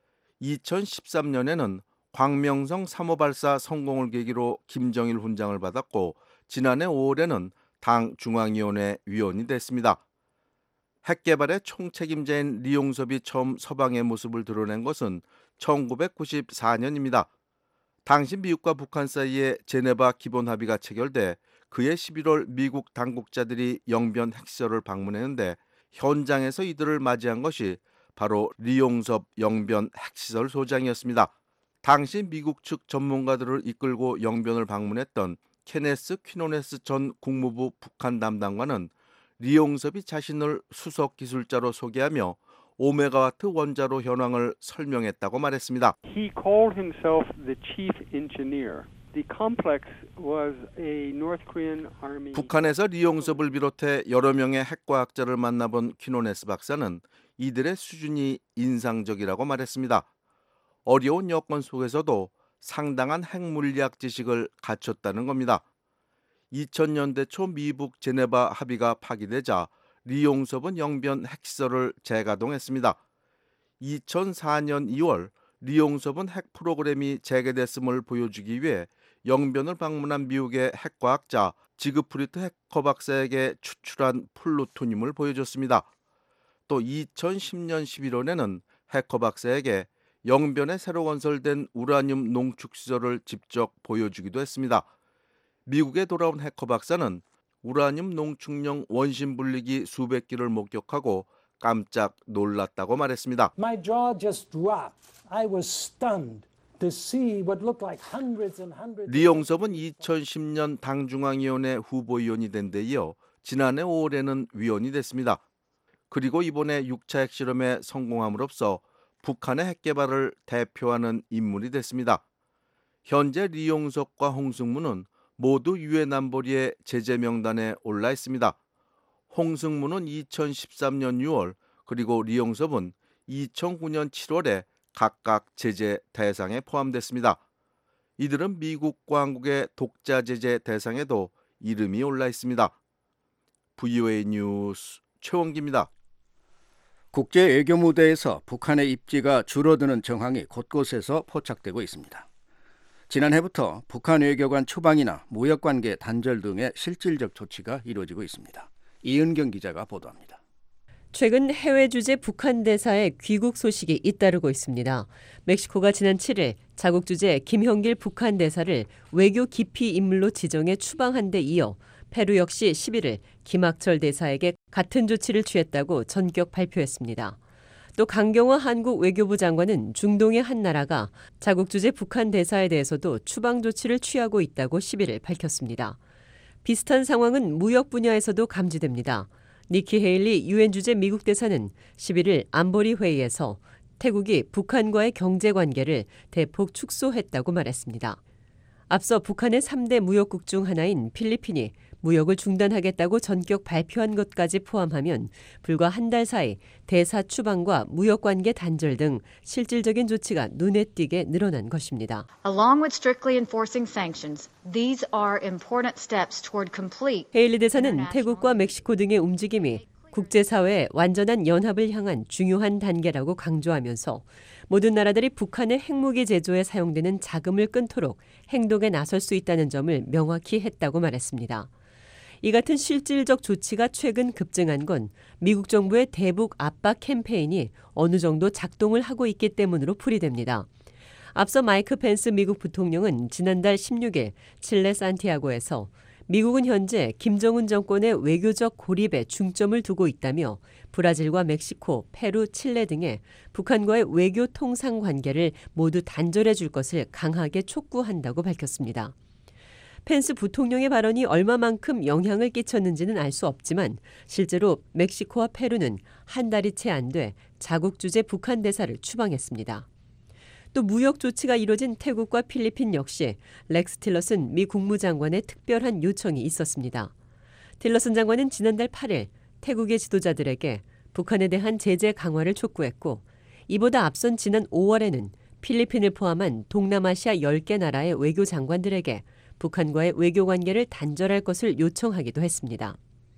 2013년에는 광명성 3호 발사 성공을 계기로 김정일 훈장을 받았고 지난해 5월에는 당 중앙위원회 위원이 됐습니다. 핵개발의 총책임자인 리용섭이 처음 서방의 모습을 드러낸 것은 1994년입니다. 당시 미국과 북한 사이에 제네바 기본 합의가 체결돼 그해 11월 미국 당국자들이 영변 핵시설을 방문했는데 현장에서 이들을 맞이한 것이 바로 리용섭 영변 핵시설 소장이었습니다. 당시 미국 측 전문가들을 이끌고 영변을 방문했던 케네스 퀴노네스 전 국무부 북한 담당관은 리용섭이 자신을 수석 기술자로 소개하며 오메가와트 원자로 현황을 설명했다고 말했습니다. He called himself the chief engineer. The complex was a North Korean army. 북한에서 리용섭을 비롯해 여러 명의 핵과학자를 만나본 퀴노네스 박사는 이들의 수준이 인상적이라고 말했습니다. 어려운 여건 속에서도 상당한 핵물리학 지식을 갖췄다는 겁니다. 2000년대 초 미북 제네바 합의가 파기되자 리용섭은 영변 핵시설을 재가동했습니다. 2004년 2월 리용섭은 핵 프로그램이 재개됐음을 보여주기 위해 영변을 방문한 미국의 핵과학자 지그프리트 해커 박사에게 추출한 플루토늄을 보여줬습니다. 또 2010년 11월에는 해커 박사에게 영변에 새로 건설된 우라늄 농축 시설을 직접 보여주기도 했습니다. 미국에 돌아온 해커 박사는 우라늄 농축용 원심 분리기 수백 기를 목격하고 깜짝 놀랐다고 말했습니다. My jaw just dropped. I was stunned to see what looked like hundreds and hundreds. 리용섭은 2010년 당중앙위원회 후보위원이 된 데 이어 지난해 5월에는 위원이 됐습니다. 그리고 이번에 6차 핵실험에 성공함으로써 북한의 핵개발을 대표하는 인물이 됐습니다. 현재 리용석과 홍승무는 모두 유엔 안보리의 제재 명단에 올라 있습니다. 홍승무는 2013년 6월 그리고 리용섭은 2009년 7월에 각각 제재 대상에 포함됐습니다. 이들은 미국과 한국의 독자 제재 대상에도 이름이 올라 있습니다. VOA 뉴스 최원기입니다. 국제 외교 무대에서 북한의 입지가 줄어드는 정황이 곳곳에서 포착되고 있습니다. 지난해부터 북한 외교관 추방이나 무역관계 단절 등의 실질적 조치가 이루어지고 있습니다. 이은경 기자가 보도합니다. 최근 해외 주재 북한 대사의 귀국 소식이 잇따르고 있습니다. 멕시코가 지난 7일 자국 주재 김형길 북한 대사를 외교 기피 인물로 지정해 추방한 데 이어 페루 역시 11일 김학철 대사에게 같은 조치를 취했다고 전격 발표했습니다. 또 강경화 한국 외교부 장관은 중동의 한 나라가 자국 주재 북한 대사에 대해서도 추방 조치를 취하고 있다고 11일 밝혔습니다. 비슷한 상황은 무역 분야에서도 감지됩니다. 니키 헤일리 유엔 주재 미국 대사는 11일 안보리 회의에서 태국이 북한과의 경제 관계를 대폭 축소했다고 말했습니다. 앞서 북한의 3대 무역국 중 하나인 필리핀이 무역을 중단하겠다고 전격 발표한 것까지 포함하면 불과 한 달 사이 대사 추방과 무역관계 단절 등 실질적인 조치가 눈에 띄게 늘어난 것입니다. Along with strictly enforcing sanctions, these are important steps toward complete. 헤일리 대사는 태국과 멕시코 등의 움직임이 국제사회의 완전한 연합을 향한 중요한 단계라고 강조하면서 모든 나라들이 북한의 핵무기 제조에 사용되는 자금을 끊도록 행동에 나설 수 있다는 점을 명확히 했다고 말했습니다. 이 같은 실질적 조치가 최근 급증한 건 미국 정부의 대북 압박 캠페인이 어느 정도 작동을 하고 있기 때문으로 풀이됩니다. 앞서 마이크 펜스 미국 부통령은 지난달 16일 칠레 산티아고에서 미국은 현재 김정은 정권의 외교적 고립에 중점을 두고 있다며 브라질과 멕시코, 페루, 칠레 등의 북한과의 외교 통상 관계를 모두 단절해 줄 것을 강하게 촉구한다고 밝혔습니다. 펜스 부통령의 발언이 얼마만큼 영향을 끼쳤는지는 알 수 없지만 실제로 멕시코와 페루는 한 달이 채 안 돼 자국 주재 북한 대사를 추방했습니다. 또 무역 조치가 이뤄진 태국과 필리핀 역시 렉스 틸러슨 미 국무장관의 특별한 요청이 있었습니다. 틸러슨 장관은 지난달 8일 태국의 지도자들에게 북한에 대한 제재 강화를 촉구했고 이보다 앞선 지난 5월에는 필리핀을 포함한 동남아시아 10개 나라의 외교장관들에게 북한과의 외교 관계를 단절할 것을 요청하기도 했습니다.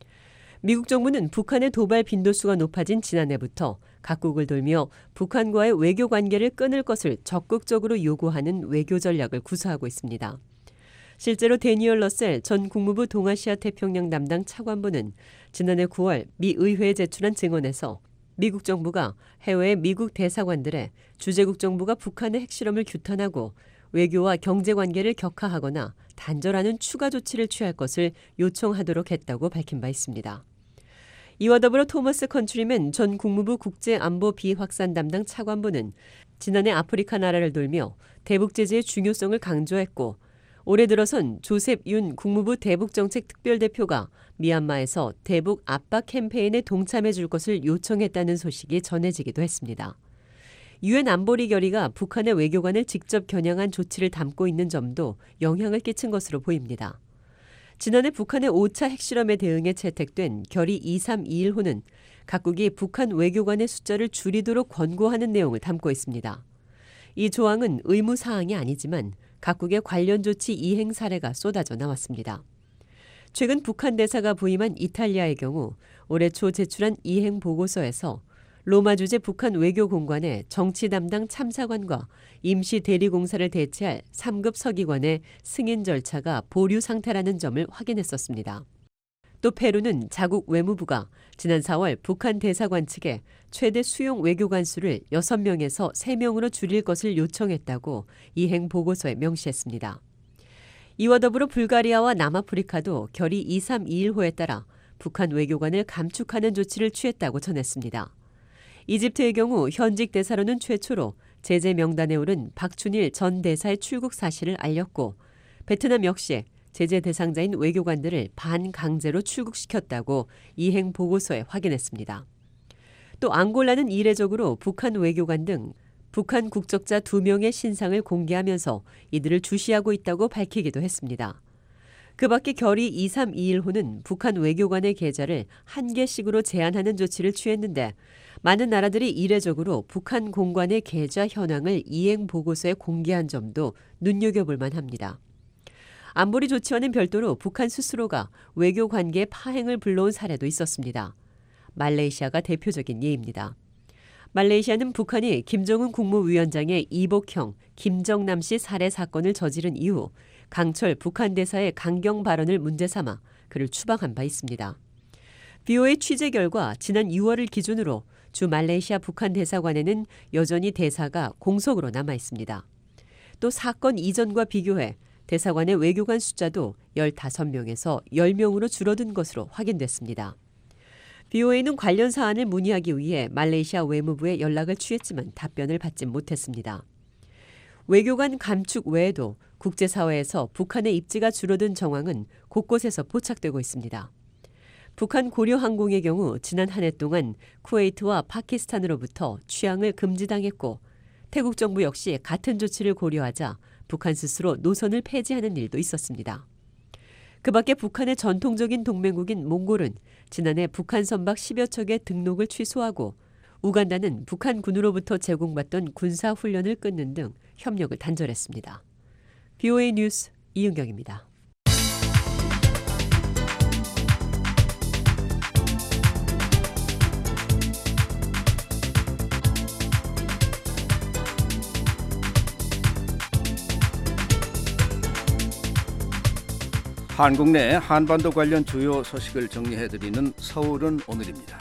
미국 정부는 북한의 도발 빈도수가 높아진 지난해부터 각국을 돌며 북한과의 외교 관계를 끊을 것을 적극적으로 요구하는 외교 전략을 구사하고 있습니다. 실제로 데니얼 러셀 전 국무부 동아시아 태평양 담당 차관보는 지난해 9월 미 의회에 제출한 증언에서 미국 정부가 해외의 미국 대사관들의 주재국 정부가 북한의 핵실험을 규탄하고 외교와 경제관계를 격화하거나 단절하는 추가 조치를 취할 것을 요청하도록 했다고 밝힌 바 있습니다. 이와 더불어 토머스 컨트리맨 전 국무부 국제안보 비확산 담당 차관보는 지난해 아프리카 나라를 돌며 대북 제재의 중요성을 강조했고 올해 들어선 조셉 윤 국무부 대북정책 특별대표가 미얀마에서 대북 압박 캠페인에 동참해 줄 것을 요청했다는 소식이 전해지기도 했습니다. 유엔 안보리 결의가 북한의 외교관을 직접 겨냥한 조치를 담고 있는 점도 영향을 끼친 것으로 보입니다. 지난해 북한의 5차 핵실험에 대응해 채택된 결의 2321호는 각국이 북한 외교관의 숫자를 줄이도록 권고하는 내용을 담고 있습니다. 이 조항은 의무사항이 아니지만 각국의 관련 조치 이행 사례가 쏟아져 나왔습니다. 최근 북한 대사가 부임한 이탈리아의 경우 올해 초 제출한 이행 보고서에서 로마 주재 북한 외교공관의 정치 담당 참사관과 임시 대리공사를 대체할 3급 서기관의 승인 절차가 보류 상태라는 점을 확인했었습니다. 또 페루는 자국 외무부가 지난 4월 북한 대사관 측에 최대 수용 외교관 수를 6명에서 3명으로 줄일 것을 요청했다고 이행 보고서에 명시했습니다. 이와 더불어 불가리아와 남아프리카도 결의 2321호에 따라 북한 외교관을 감축하는 조치를 취했다고 전했습니다. 이집트의 경우 현직 대사로는 최초로 제재 명단에 오른 박춘일 전 대사의 출국 사실을 알렸고, 베트남 역시 제재 대상자인 외교관들을 반강제로 출국시켰다고 이행 보고서에 확인했습니다. 또 앙골라는 이례적으로 북한 외교관 등 북한 국적자 2명의 신상을 공개하면서 이들을 주시하고 있다고 밝히기도 했습니다. 그 밖에 결의 2321호는 북한 외교관의 계좌를 1개씩으로 제한하는 조치를 취했는데, 많은 나라들이 이례적으로 북한 공관의 계좌 현황을 이행 보고서에 공개한 점도 눈여겨볼 만합니다. 안보리 조치와는 별도로 북한 스스로가 외교 관계 파행을 불러온 사례도 있었습니다. 말레이시아가 대표적인 예입니다. 말레이시아는 북한이 김정은 국무위원장의 이복형 김정남 씨 살해 사건을 저지른 이후 강철 북한 대사의 강경 발언을 문제 삼아 그를 추방한 바 있습니다. VOA 취재 결과 지난 6월을 기준으로 주 말레이시아 북한 대사관에는 여전히 대사가 공석으로 남아 있습니다. 또 사건 이전과 비교해 대사관의 외교관 숫자도 15명에서 10명으로 줄어든 것으로 확인됐습니다. VOA는 관련 사안을 문의하기 위해 말레이시아 외무부에 연락을 취했지만 답변을 받지 못했습니다. 외교관 감축 외에도 국제사회에서 북한의 입지가 줄어든 정황은 곳곳에서 포착되고 있습니다. 북한 고려항공의 경우 지난 한 해 동안 쿠웨이트와 파키스탄으로부터 취항을 금지당했고, 태국 정부 역시 같은 조치를 고려하자 북한 스스로 노선을 폐지하는 일도 있었습니다. 그 밖에 북한의 전통적인 동맹국인 몽골은 지난해 북한 선박 10여 척의 등록을 취소하고, 우간다는 북한군으로부터 제공받던 군사훈련을 끊는 등 협력을 단절했습니다. VOA 뉴스 이은경입니다. 한국 내 한반도 관련 주요 소식을 정리해드리는 서울은 오늘입니다.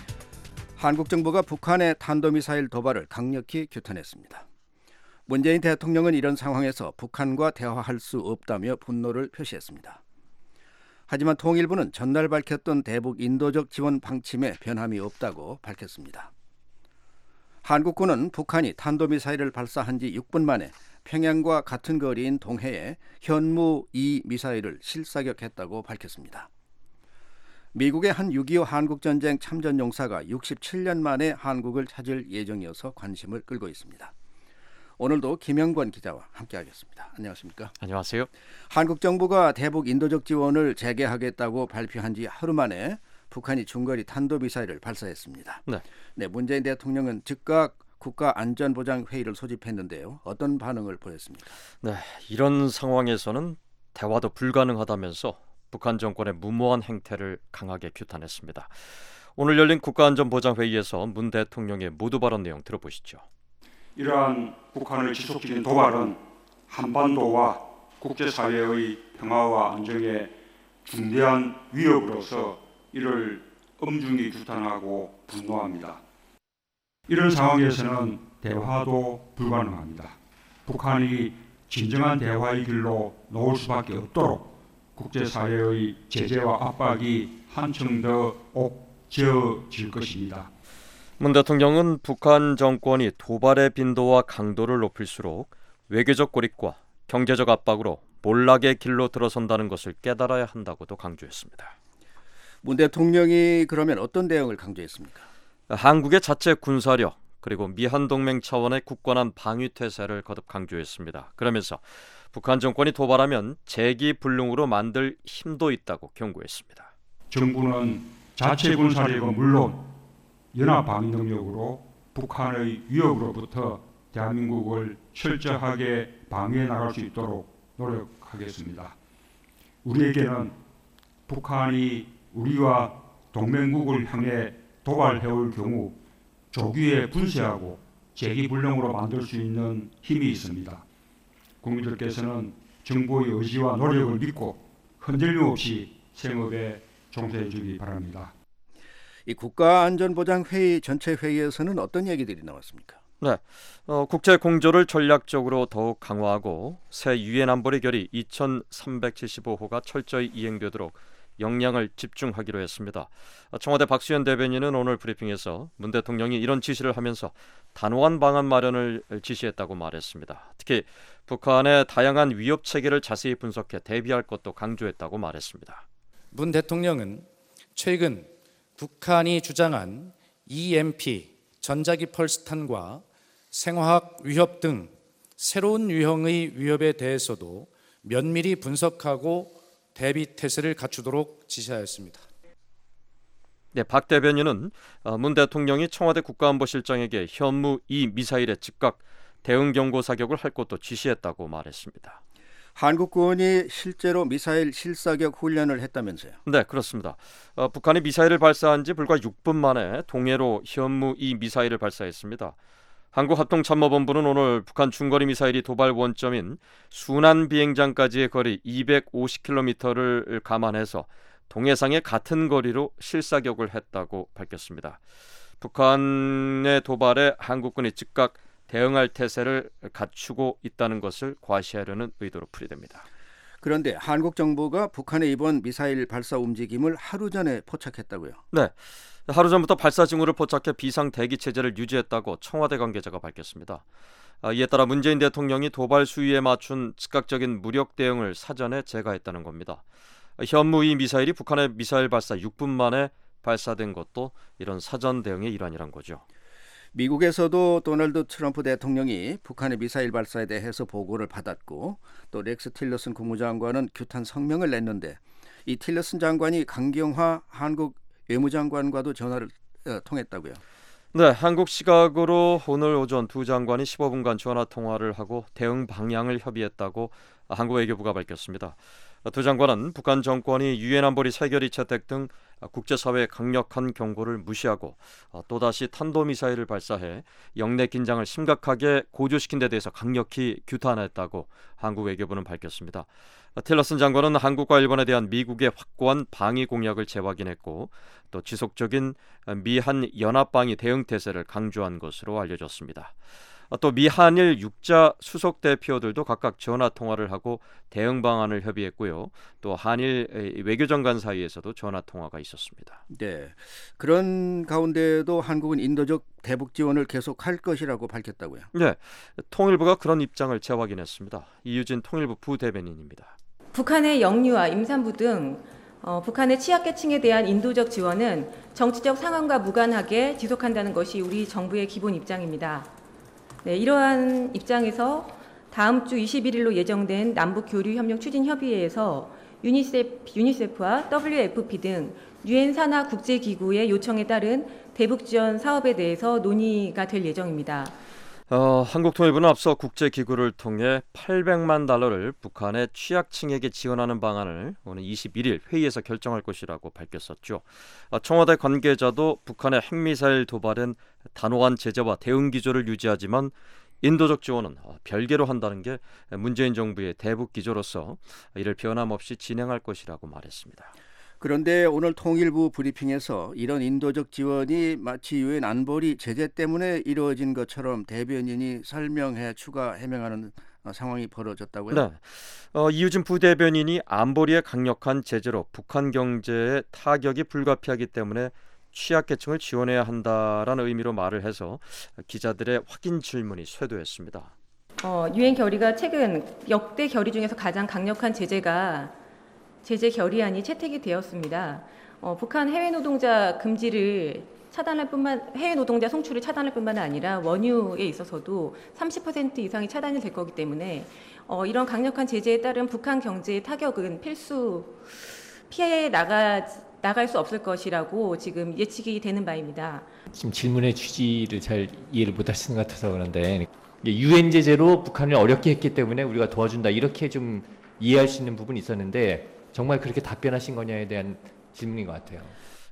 한국 정부가 북한의 탄도미사일 도발을 강력히 규탄했습니다. 문재인 대통령은 이런 상황에서 북한과 대화할 수 없다며 분노를 표시했습니다. 하지만 통일부는 전날 밝혔던 대북 인도적 지원 방침에 변함이 없다고 밝혔습니다. 한국군은 북한이 탄도미사일을 발사한 지 6분 만에 평양과 같은 거리인 동해에 현무-2 미사일을 실사격했다고 밝혔습니다. 미국의 한 6.25 한국전쟁 참전 용사가 67년 만에 한국을 찾을 예정이어서 관심을 끌고 있습니다. 오늘도 김영권 기자와 함께하겠습니다. 안녕하십니까? 안녕하세요. 한국 정부가 대북 인도적 지원을 재개하겠다고 발표한 지 하루 만에 북한이 중거리 탄도미사일을 발사했습니다. 네, 문재인 대통령은 즉각 국가안전보장회의를 소집했는데요. 어떤 반응을 보였습니까? 네, 이런 상황에서는 대화도 불가능하다면서 북한 정권의 무모한 행태를 강하게 규탄했습니다. 오늘 열린 국가안전보장회의에서 문 대통령의 모두 발언 내용 들어보시죠. 이러한 북한의 지속적인 도발은 한반도와 국제사회의 평화와 안정에 중대한 위협으로서 이를 엄중히 규탄하고 분노합니다. 이런 상황에서는 대화도 불가능합니다. 북한이 진정한 대화의 길로 놓을 수밖에 없도록 국제사회의 제재와 압박이 한층 더 옥죄어질 것입니다. 문 대통령은 북한 정권이 도발의 빈도와 강도를 높일수록 외교적 고립과 경제적 압박으로 몰락의 길로 들어선다는 것을 깨달아야 한다고도 강조했습니다. 문 대통령이 그러면 어떤 대응을 강조했습니까? 한국의 자체 군사력 그리고 미한동맹 차원의 굳건한 방위태세를 거듭 강조했습니다. 그러면서 북한 정권이 도발하면 재기불능으로 만들 힘도 있다고 경고했습니다. 정부는 자체 군사력은 물론 연합 방위 능력으로 북한의 위협으로부터 대한민국을 철저하게 방위해 나갈 수 있도록 노력하겠습니다. 우리에게는 북한이 우리와 동맹국을 향해 도발해올 경우 조기에 분쇄하고 재기불능으로 만들 수 있는 힘이 있습니다. 국민들께서는 정부의 의지와 노력을 믿고 흔들림 없이 생업에 종사해 주기 바랍니다. 이 국가안전보장회의 전체 회의에서는 어떤 얘기들이 나왔습니까? 네, 국제 공조를 전략적으로 더욱 강화하고 새 유엔 안보리 결의 2375호가 철저히 이행되도록 역량을 집중하기로 했습니다. 청와대 박수현 대변인은 오늘 브리핑에서 문 대통령이 이런 지시를 하면서 단호한 방안 마련을 지시했다고 말했습니다. 특히 북한의 다양한 위협 체계를 자세히 분석해 대비할 것도 강조했다고 말했습니다. 문 대통령은 최근 북한이 주장한 EMP, 전자기 펄스탄과 생화학 위협 등 새로운 유형의 위협에 대해서도 면밀히 분석하고 대비 태세를 갖추도록 지시하였습니다. 네, 박 대변인은 문 대통령이 청와대 국가안보실장에게 현무 2 미사일에 즉각 대응 경고 사격을 할 것도 지시했다고 말했습니다. 한국군이 실제로 미사일 실사격 훈련을 했다면서요? 네, 그렇습니다. 북한이 미사일을 발사한 지 불과 6분 만에 동해로 현무 2 미사일을 발사했습니다. 한국합동참모본부는 오늘 북한 중거리 미사일이 도발 원점인 순안 비행장까지의 거리 250km를 감안해서 동해상의 같은 거리로 실사격을 했다고 밝혔습니다. 북한의 도발에 한국군이 즉각 대응할 태세를 갖추고 있다는 것을 과시하려는 의도로 풀이됩니다. 그런데 한국 정부가 북한의 이번 미사일 발사 움직임을 하루 전에 포착했다고요? 네, 하루 전부터 발사 징후를 포착해 비상 대기 체제를 유지했다고 청와대 관계자가 밝혔습니다. 이에 따라 문재인 대통령이 도발 수위에 맞춘 즉각적인 무력 대응을 사전에 제거했다는 겁니다. 현무 2 미사일이 북한의 미사일 발사 6분 만에 발사된 것도 이런 사전 대응의 일환이란 거죠. 미국에서도 도널드 트럼프 대통령이 북한의 미사일 발사에 대해서 보고를 받았고 또 렉스 틸러슨 국무장관은 규탄 성명을 냈는데 이 틸러슨 장관이 강경화 한국 외무장관과도 전화를 통했다고요. 네, 한국 시각으로 오늘 오전 두 장관이 15분간 전화 통화를 하고 대응 방향을 협의했다고 한국 외교부가 밝혔습니다. 두 장관은 북한 정권이 유엔 안보리 새결의 채택 등 국제사회의 강력한 경고를 무시하고 또다시 탄도미사일을 발사해 영내 긴장을 심각하게 고조시킨 데 대해서 강력히 규탄했다고 한국 외교부는 밝혔습니다. 틸러슨 장관은 한국과 일본에 대한 미국의 확고한 방위 공약을 재확인했고 또 지속적인 미한 연합방위 대응 태세를 강조한 것으로 알려졌습니다. 또 미한일 육자 수석 대표들도 각각 전화 통화를 하고 대응 방안을 협의했고요. 또 한일 외교장관 사이에서도 전화 통화가 있었습니다. 네, 그런 가운데도 한국은 인도적 대북 지원을 계속할 것이라고 밝혔다고요. 네, 통일부가 그런 입장을 재확인했습니다. 이유진 통일부 부대변인입니다. 북한의 영유아, 임산부 등 북한의 취약계층에 대한 인도적 지원은 정치적 상황과 무관하게 지속한다는 것이 우리 정부의 기본 입장입니다. 네, 이러한 입장에서 다음 주 21일로 예정된 남북교류협력 추진협의회에서 유니세프와 WFP 등 유엔 산하 국제기구의 요청에 따른 대북 지원 사업에 대해서 논의가 될 예정입니다. 한국통일부는 앞서 국제기구를 통해 800만 달러를 북한의 취약층에게 지원하는 방안을 오늘 21일 회의에서 결정할 것이라고 밝혔었죠. 청와대 관계자도 북한의 핵미사일 도발엔 단호한 제재와 대응 기조를 유지하지만 인도적 지원은 별개로 한다는 게 문재인 정부의 대북 기조로서 이를 변함없이 진행할 것이라고 말했습니다. 그런데 오늘 통일부 브리핑에서 이런 인도적 지원이 마치 유엔 안보리 제재 때문에 이루어진 것처럼 대변인이 설명해 추가 해명하는 상황이 벌어졌다고요? 네, 이유진 부대변인이 안보리의 강력한 제재로 북한 경제에 타격이 불가피하기 때문에 취약계층을 지원해야 한다라는 의미로 말을 해서 기자들의 확인 질문이 쇄도했습니다. 유엔 결의가 최근 역대 결의 중에서 가장 강력한 제재 결의안이 채택이 되었습니다. 북한 해외 노동자 금지를 해외 노동자 송출을 차단할 뿐만 아니라 원유에 있어서도 30% 이상이 차단이 될 거기 때문에 이런 강력한 제재에 따른 북한 경제의 타격은 필수 피해 나갈 수 없을 것이라고 지금 예측이 되는 바입니다. 지금 질문의 취지를 잘 이해를 못하시는 것 같아서 그런데 유엔 제재로 북한을 어렵게 했기 때문에 우리가 도와준다 이렇게 좀 이해할 수 있는 부분이 있었는데 정말 그렇게 답변하신 거냐에 대한 질문인 것 같아요.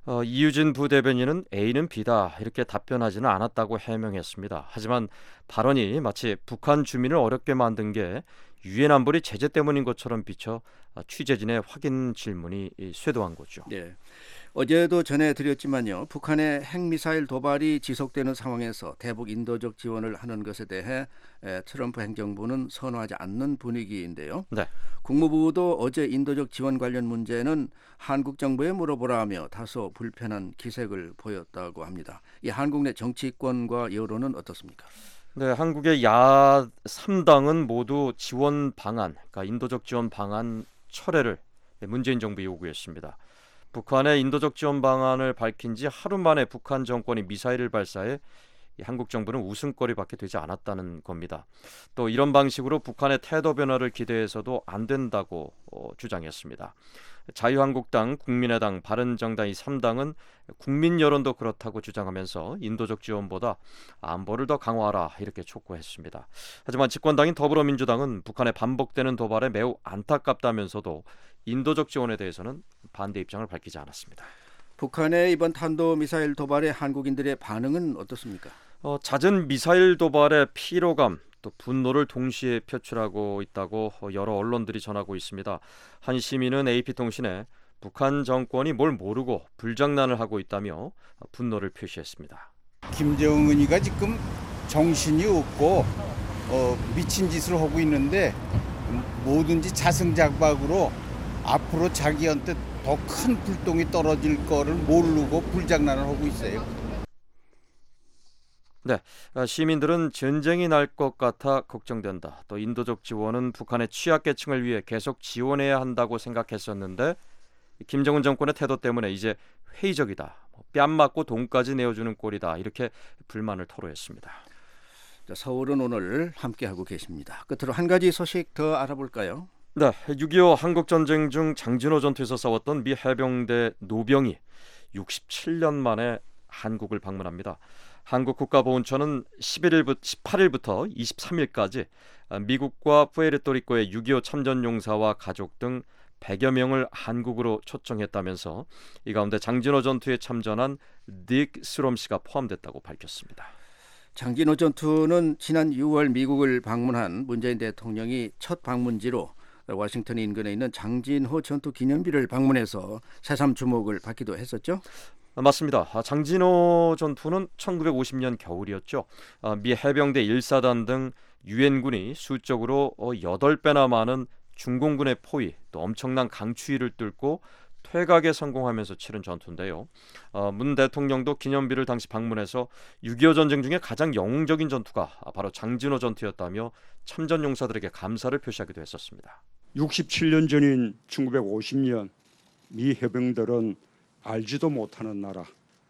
이유진 부대변인은 A는 B다 이렇게 답변하지는 않았다고 해명했습니다. 하지만 발언이 마치 북한 주민을 어렵게 만든 게 유엔 안보리 제재 때문인 것처럼 비춰 취재진의 확인 질문이 쇄도한 거죠. 네. 어제도 전해드렸지만요. 북한의 핵미사일 도발이 지속되는 상황에서 대북 인도적 지원을 하는 것에 대해 트럼프 행정부는 선호하지 않는 분위기인데요. 네. 국무부도 어제 인도적 지원 관련 문제는 한국 정부에 물어보라며 다소 불편한 기색을 보였다고 합니다. 이 한국 내 정치권과 여론은 어떻습니까? 네, 한국의 야 3당은 모두 지원 방안, 그러니까 인도적 지원 방안 철회를 문재인 정부에 요구했습니다. 북한의 인도적 지원 방안을 밝힌 지 하루 만에 북한 정권이 미사일을 발사해 한국 정부는 웃음거리밖에 되지 않았다는 겁니다. 또 이런 방식으로 북한의 태도 변화를 기대해서도 안 된다고 주장했습니다. 자유한국당, 국민의당, 바른정당 이 3당은 국민 여론도 그렇다고 주장하면서 인도적 지원보다 안보를 더 강화하라 이렇게 촉구했습니다. 하지만 집권당인 더불어민주당은 북한의 반복되는 도발에 매우 안타깝다면서도 인도적 지원에 대해서는 반대 입장을 밝히지 않았습니다. 북한의 이번 탄도미사일 도발에 한국인들의 반응은 어떻습니까? 잦은 미사일 도발의 피로감 또 분노를 동시에 표출하고 있다고 여러 언론들이 전하고 있습니다. 한 시민은 AP통신에 북한 정권이 뭘 모르고 불장난을 하고 있다며 분노를 표시했습니다. 김정은이가 지금 정신이 없고 미친 짓을 하고 있는데 뭐든지 자승자박으로 앞으로 자기한테 더 큰 불똥이 떨어질 거를 모르고 불장난을 하고 있어요. 네, 시민들은 전쟁이 날 것 같아 걱정된다. 또 인도적 지원은 북한의 취약계층을 위해 계속 지원해야 한다고 생각했었는데 김정은 정권의 태도 때문에 이제 회의적이다. 뺨 맞고 돈까지 내어주는 꼴이다. 이렇게 불만을 토로했습니다. 자, 서울은 오늘 함께하고 계십니다. 끝으로 한 가지 소식 더 알아볼까요? 네, 6.25 한국전쟁 중 장진호 전투에서 싸웠던 미 해병대 노병이 67년 만에 한국을 방문합니다. 한국 국가보훈처는 18일부터 23일까지 미국과 푸에르토리코의 6.25 참전용사와 가족 등 100여 명을 한국으로 초청했다면서 이 가운데 장진호 전투에 참전한 딕 스롬 씨가 포함됐다고 밝혔습니다. 장진호 전투는 지난 6월 미국을 방문한 문재인 대통령이 첫 방문지로 워싱턴 인근에 있는 장진호 전투 기념비를 방문해서 새삼 주목을 받기도 했었죠. 맞습니다. 장진호 전투는 1950년 겨울이었죠. 미 해병대 1사단 등 유엔군이 수적으로 8배나 많은 중공군의 포위 또 엄청난 강추위를 뚫고 퇴각에 성공하면서 치른 전투인데요. 문 대통령도 기념비를 당시 방문해서 6.25 전쟁 중에 가장 영웅적인 전투가 바로 장진호 전투였다며 참전 용사들에게 감사를 표시하기도 했었습니다. 67년 전인 1950년 미 해병들은 알지도 못하는 나라,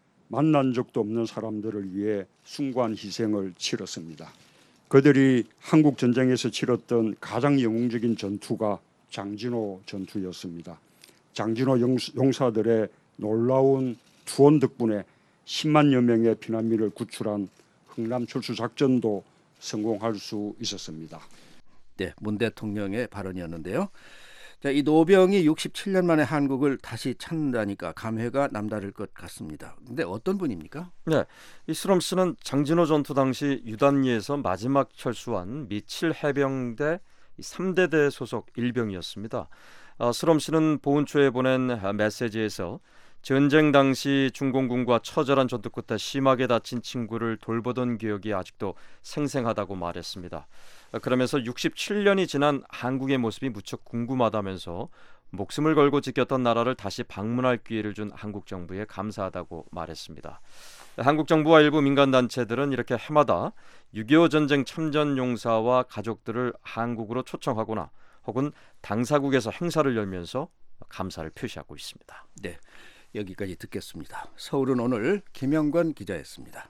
만난 적도 없는 사람들을 위해 숭고한 희생을 치렀습니다. 그들이 한국 전쟁에서 치렀던 가장 영웅적인 전투가 장진호 전투였습니다. 장진호 용사들의 놀라운 투혼 덕분에 10만여 명의 피난민을 구출한 흥남 철수 작전도 성공할 수 있었습니다. 네, 문 대통령의 발언이었는데요. 자, 이 노병이 67년 만에 한국을 다시 찾는다니까 감회가 남다를 것 같습니다. 근데 어떤 분입니까? 네, 이 스롬 씨는 장진호 전투 당시 유단리에서 마지막 철수한 미 7해병대 3대대 소속 일병이었습니다. 스롬 씨는 보훈처에 보낸 메시지에서 전쟁 당시 중공군과 처절한 전투 끝에 심하게 다친 친구를 돌보던 기억이 아직도 생생하다고 말했습니다. 그러면서 67년이 지난 한국의 모습이 무척 궁금하다면서 목숨을 걸고 지켰던 나라를 다시 방문할 기회를 준 한국 정부에 감사하다고 말했습니다. 한국 정부와 일부 민간단체들은 이렇게 해마다 6.25 전쟁 참전 용사와 가족들을 한국으로 초청하거나 혹은 당사국에서 행사를 열면서 감사를 표시하고 있습니다. 네, 여기까지 듣겠습니다. 서울은 오늘 김영관 기자였습니다.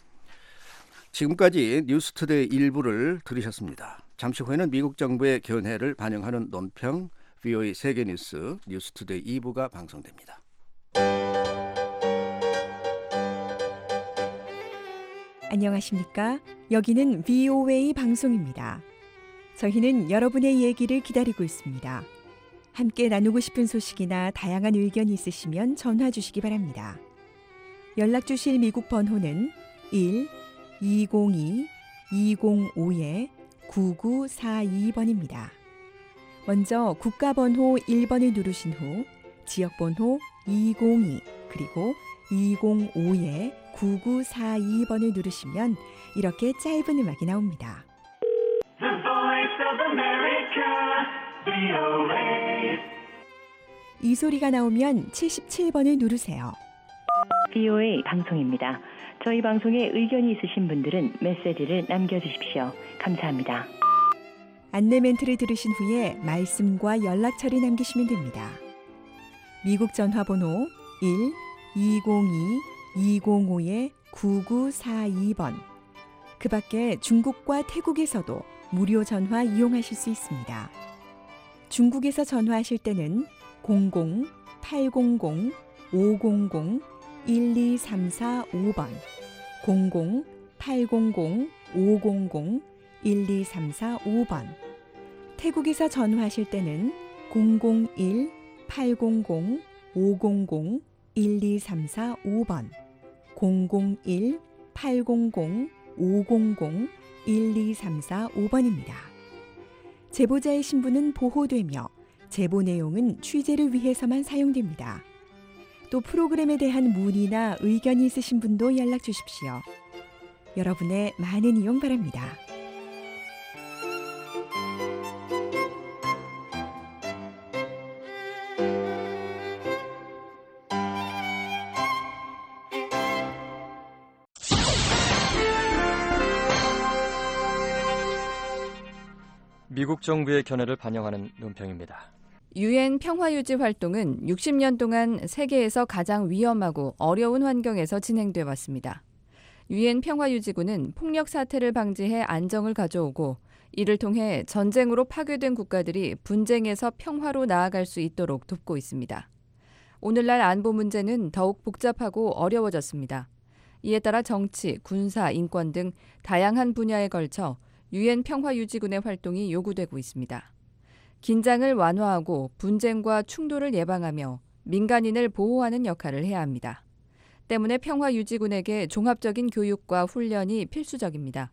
지금까지 뉴스투데이 일부를 들으셨습니다. 잠시 후에는 미국 정부의 견해를 반영하는 논평 VOA 세계뉴스 뉴스투데이 2부가 방송됩니다. 안녕하십니까? 여기는 VOA 방송입니다. 저희는 여러분의 얘기를 기다리고 있습니다. 함께 나누고 싶은 소식이나 다양한 의견이 있으시면 전화 주시기 바랍니다. 연락 주실 미국 번호는 1-202-205-9942번입니다. 먼저 국가번호 1번을 누르신 후 지역번호 202 그리고 205-9942번을 누르시면 이렇게 짧은 음악이 나옵니다. The Voice of America, VOA. 이 소리가 나오면 77번을 누르세요. VOA 방송입니다. 저희 방송에 의견이 있으신 분들은 메시지를 남겨주십시오. 감사합니다. 안내 멘트를 들으신 후에 말씀과 연락처를 남기시면 됩니다. 미국 전화번호 1-202-205-9942번. 그 밖에 중국과 태국에서도 무료 전화 이용하실 수 있습니다. 중국에서 전화하실 때는 00-800-500-12345번 00-800-500-12345번 태국에서 전화하실 때는 001-800-500-12345번 001-800-500-12345번입니다. 제보자의 신분은 보호되며 제보 내용은 취재를 위해서만 사용됩니다. 또 프로그램에 대한 문의나 의견이 있으신 분도 연락 주십시오. 여러분의 많은 이용 바랍니다. 미국 정부의 견해를 반영하는 논평입니다. 유엔 평화유지 활동은 60년 동안 세계에서 가장 위험하고 어려운 환경에서 진행돼 왔습니다. 유엔 평화유지군은 폭력 사태를 방지해 안정을 가져오고 이를 통해 전쟁으로 파괴된 국가들이 분쟁에서 평화로 나아갈 수 있도록 돕고 있습니다. 오늘날 안보 문제는 더욱 복잡하고 어려워졌습니다. 이에 따라 정치, 군사, 인권 등 다양한 분야에 걸쳐 유엔 평화유지군의 활동이 요구되고 있습니다. 긴장을 완화하고 분쟁과 충돌을 예방하며 민간인을 보호하는 역할을 해야 합니다. 때문에 평화유지군에게 종합적인 교육과 훈련이 필수적입니다.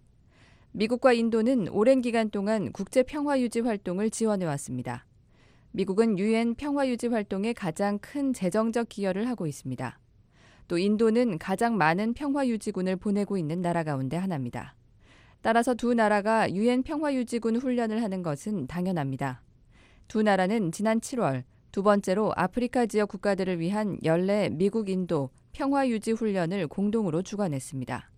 미국과 인도는 오랜 기간 동안 국제평화유지 활동을 지원해왔습니다. 미국은 유엔 평화유지 활동에 가장 큰 재정적 기여를 하고 있습니다. 또 인도는 가장 많은 평화유지군을 보내고 있는 나라 가운데 하나입니다. 따라서 두 나라가 유엔 평화유지군 훈련을 하는 것은 당연합니다. 두 나라는 지난 7월 두 번째로 아프리카 지역 국가들을 위한 연례 미국-인도 평화유지 훈련을 공동으로 주관했습니다.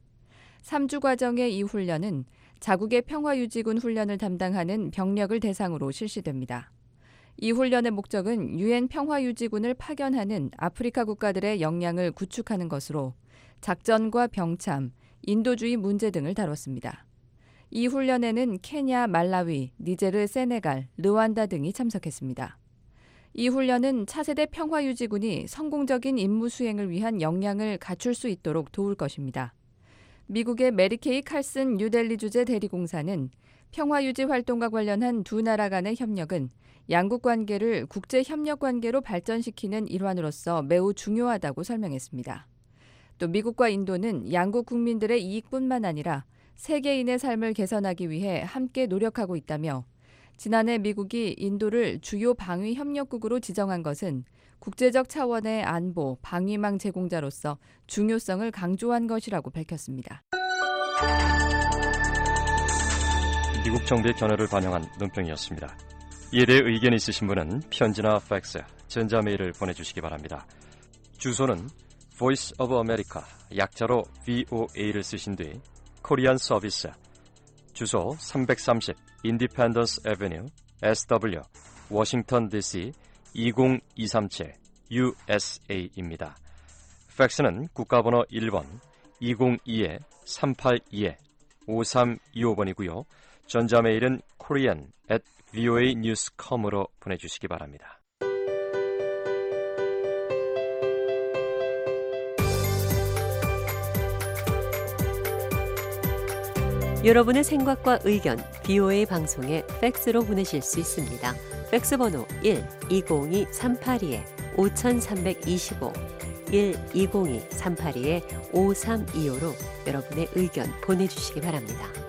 3주 과정의 이 훈련은 자국의 평화유지군 훈련을 담당하는 병력을 대상으로 실시됩니다. 이 훈련의 목적은 유엔 평화유지군을 파견하는 아프리카 국가들의 역량을 구축하는 것으로 작전과 병참, 인도주의 문제 등을 다뤘습니다. 이 훈련에는 케냐, 말라위, 니제르, 세네갈, 르완다 등이 참석했습니다. 이 훈련은 차세대 평화유지군이 성공적인 임무 수행을 위한 역량을 갖출 수 있도록 도울 것입니다. 미국의 메리케이 칼슨 뉴델리 주재 대리공사는 평화유지 활동과 관련한 두 나라 간의 협력은 양국 관계를 국제협력 관계로 발전시키는 일환으로서 매우 중요하다고 설명했습니다. 또 미국과 인도는 양국 국민들의 이익뿐만 아니라 세계인의 삶을 개선하기 위해 함께 노력하고 있다며 지난해 미국이 인도를 주요 방위 협력국으로 지정한 것은 국제적 차원의 안보, 방위망 제공자로서 중요성을 강조한 것이라고 밝혔습니다. 미국 정부의 견해를 반영한 논평이었습니다. 이에 대해 의견이 있으신 분은 편지나 팩스, 전자메일을 보내주시기 바랍니다. 주소는 Voice of America, 약자로 VOA를 쓰신 뒤 코리안 서비스, 주소 330 Independence Avenue, SW, 워싱턴 DC 20237 USA입니다. 팩스는 국가번호 1번 202-382-5325번이고요. 전자메일은 korean@voanews.com으로 보내주시기 바랍니다. 여러분의 생각과 의견 BOA 방송에 팩스로 보내실 수 있습니다. 팩스 번호 1-202-382-5325 1-202-382-5325로 여러분의 의견 보내주시기 바랍니다.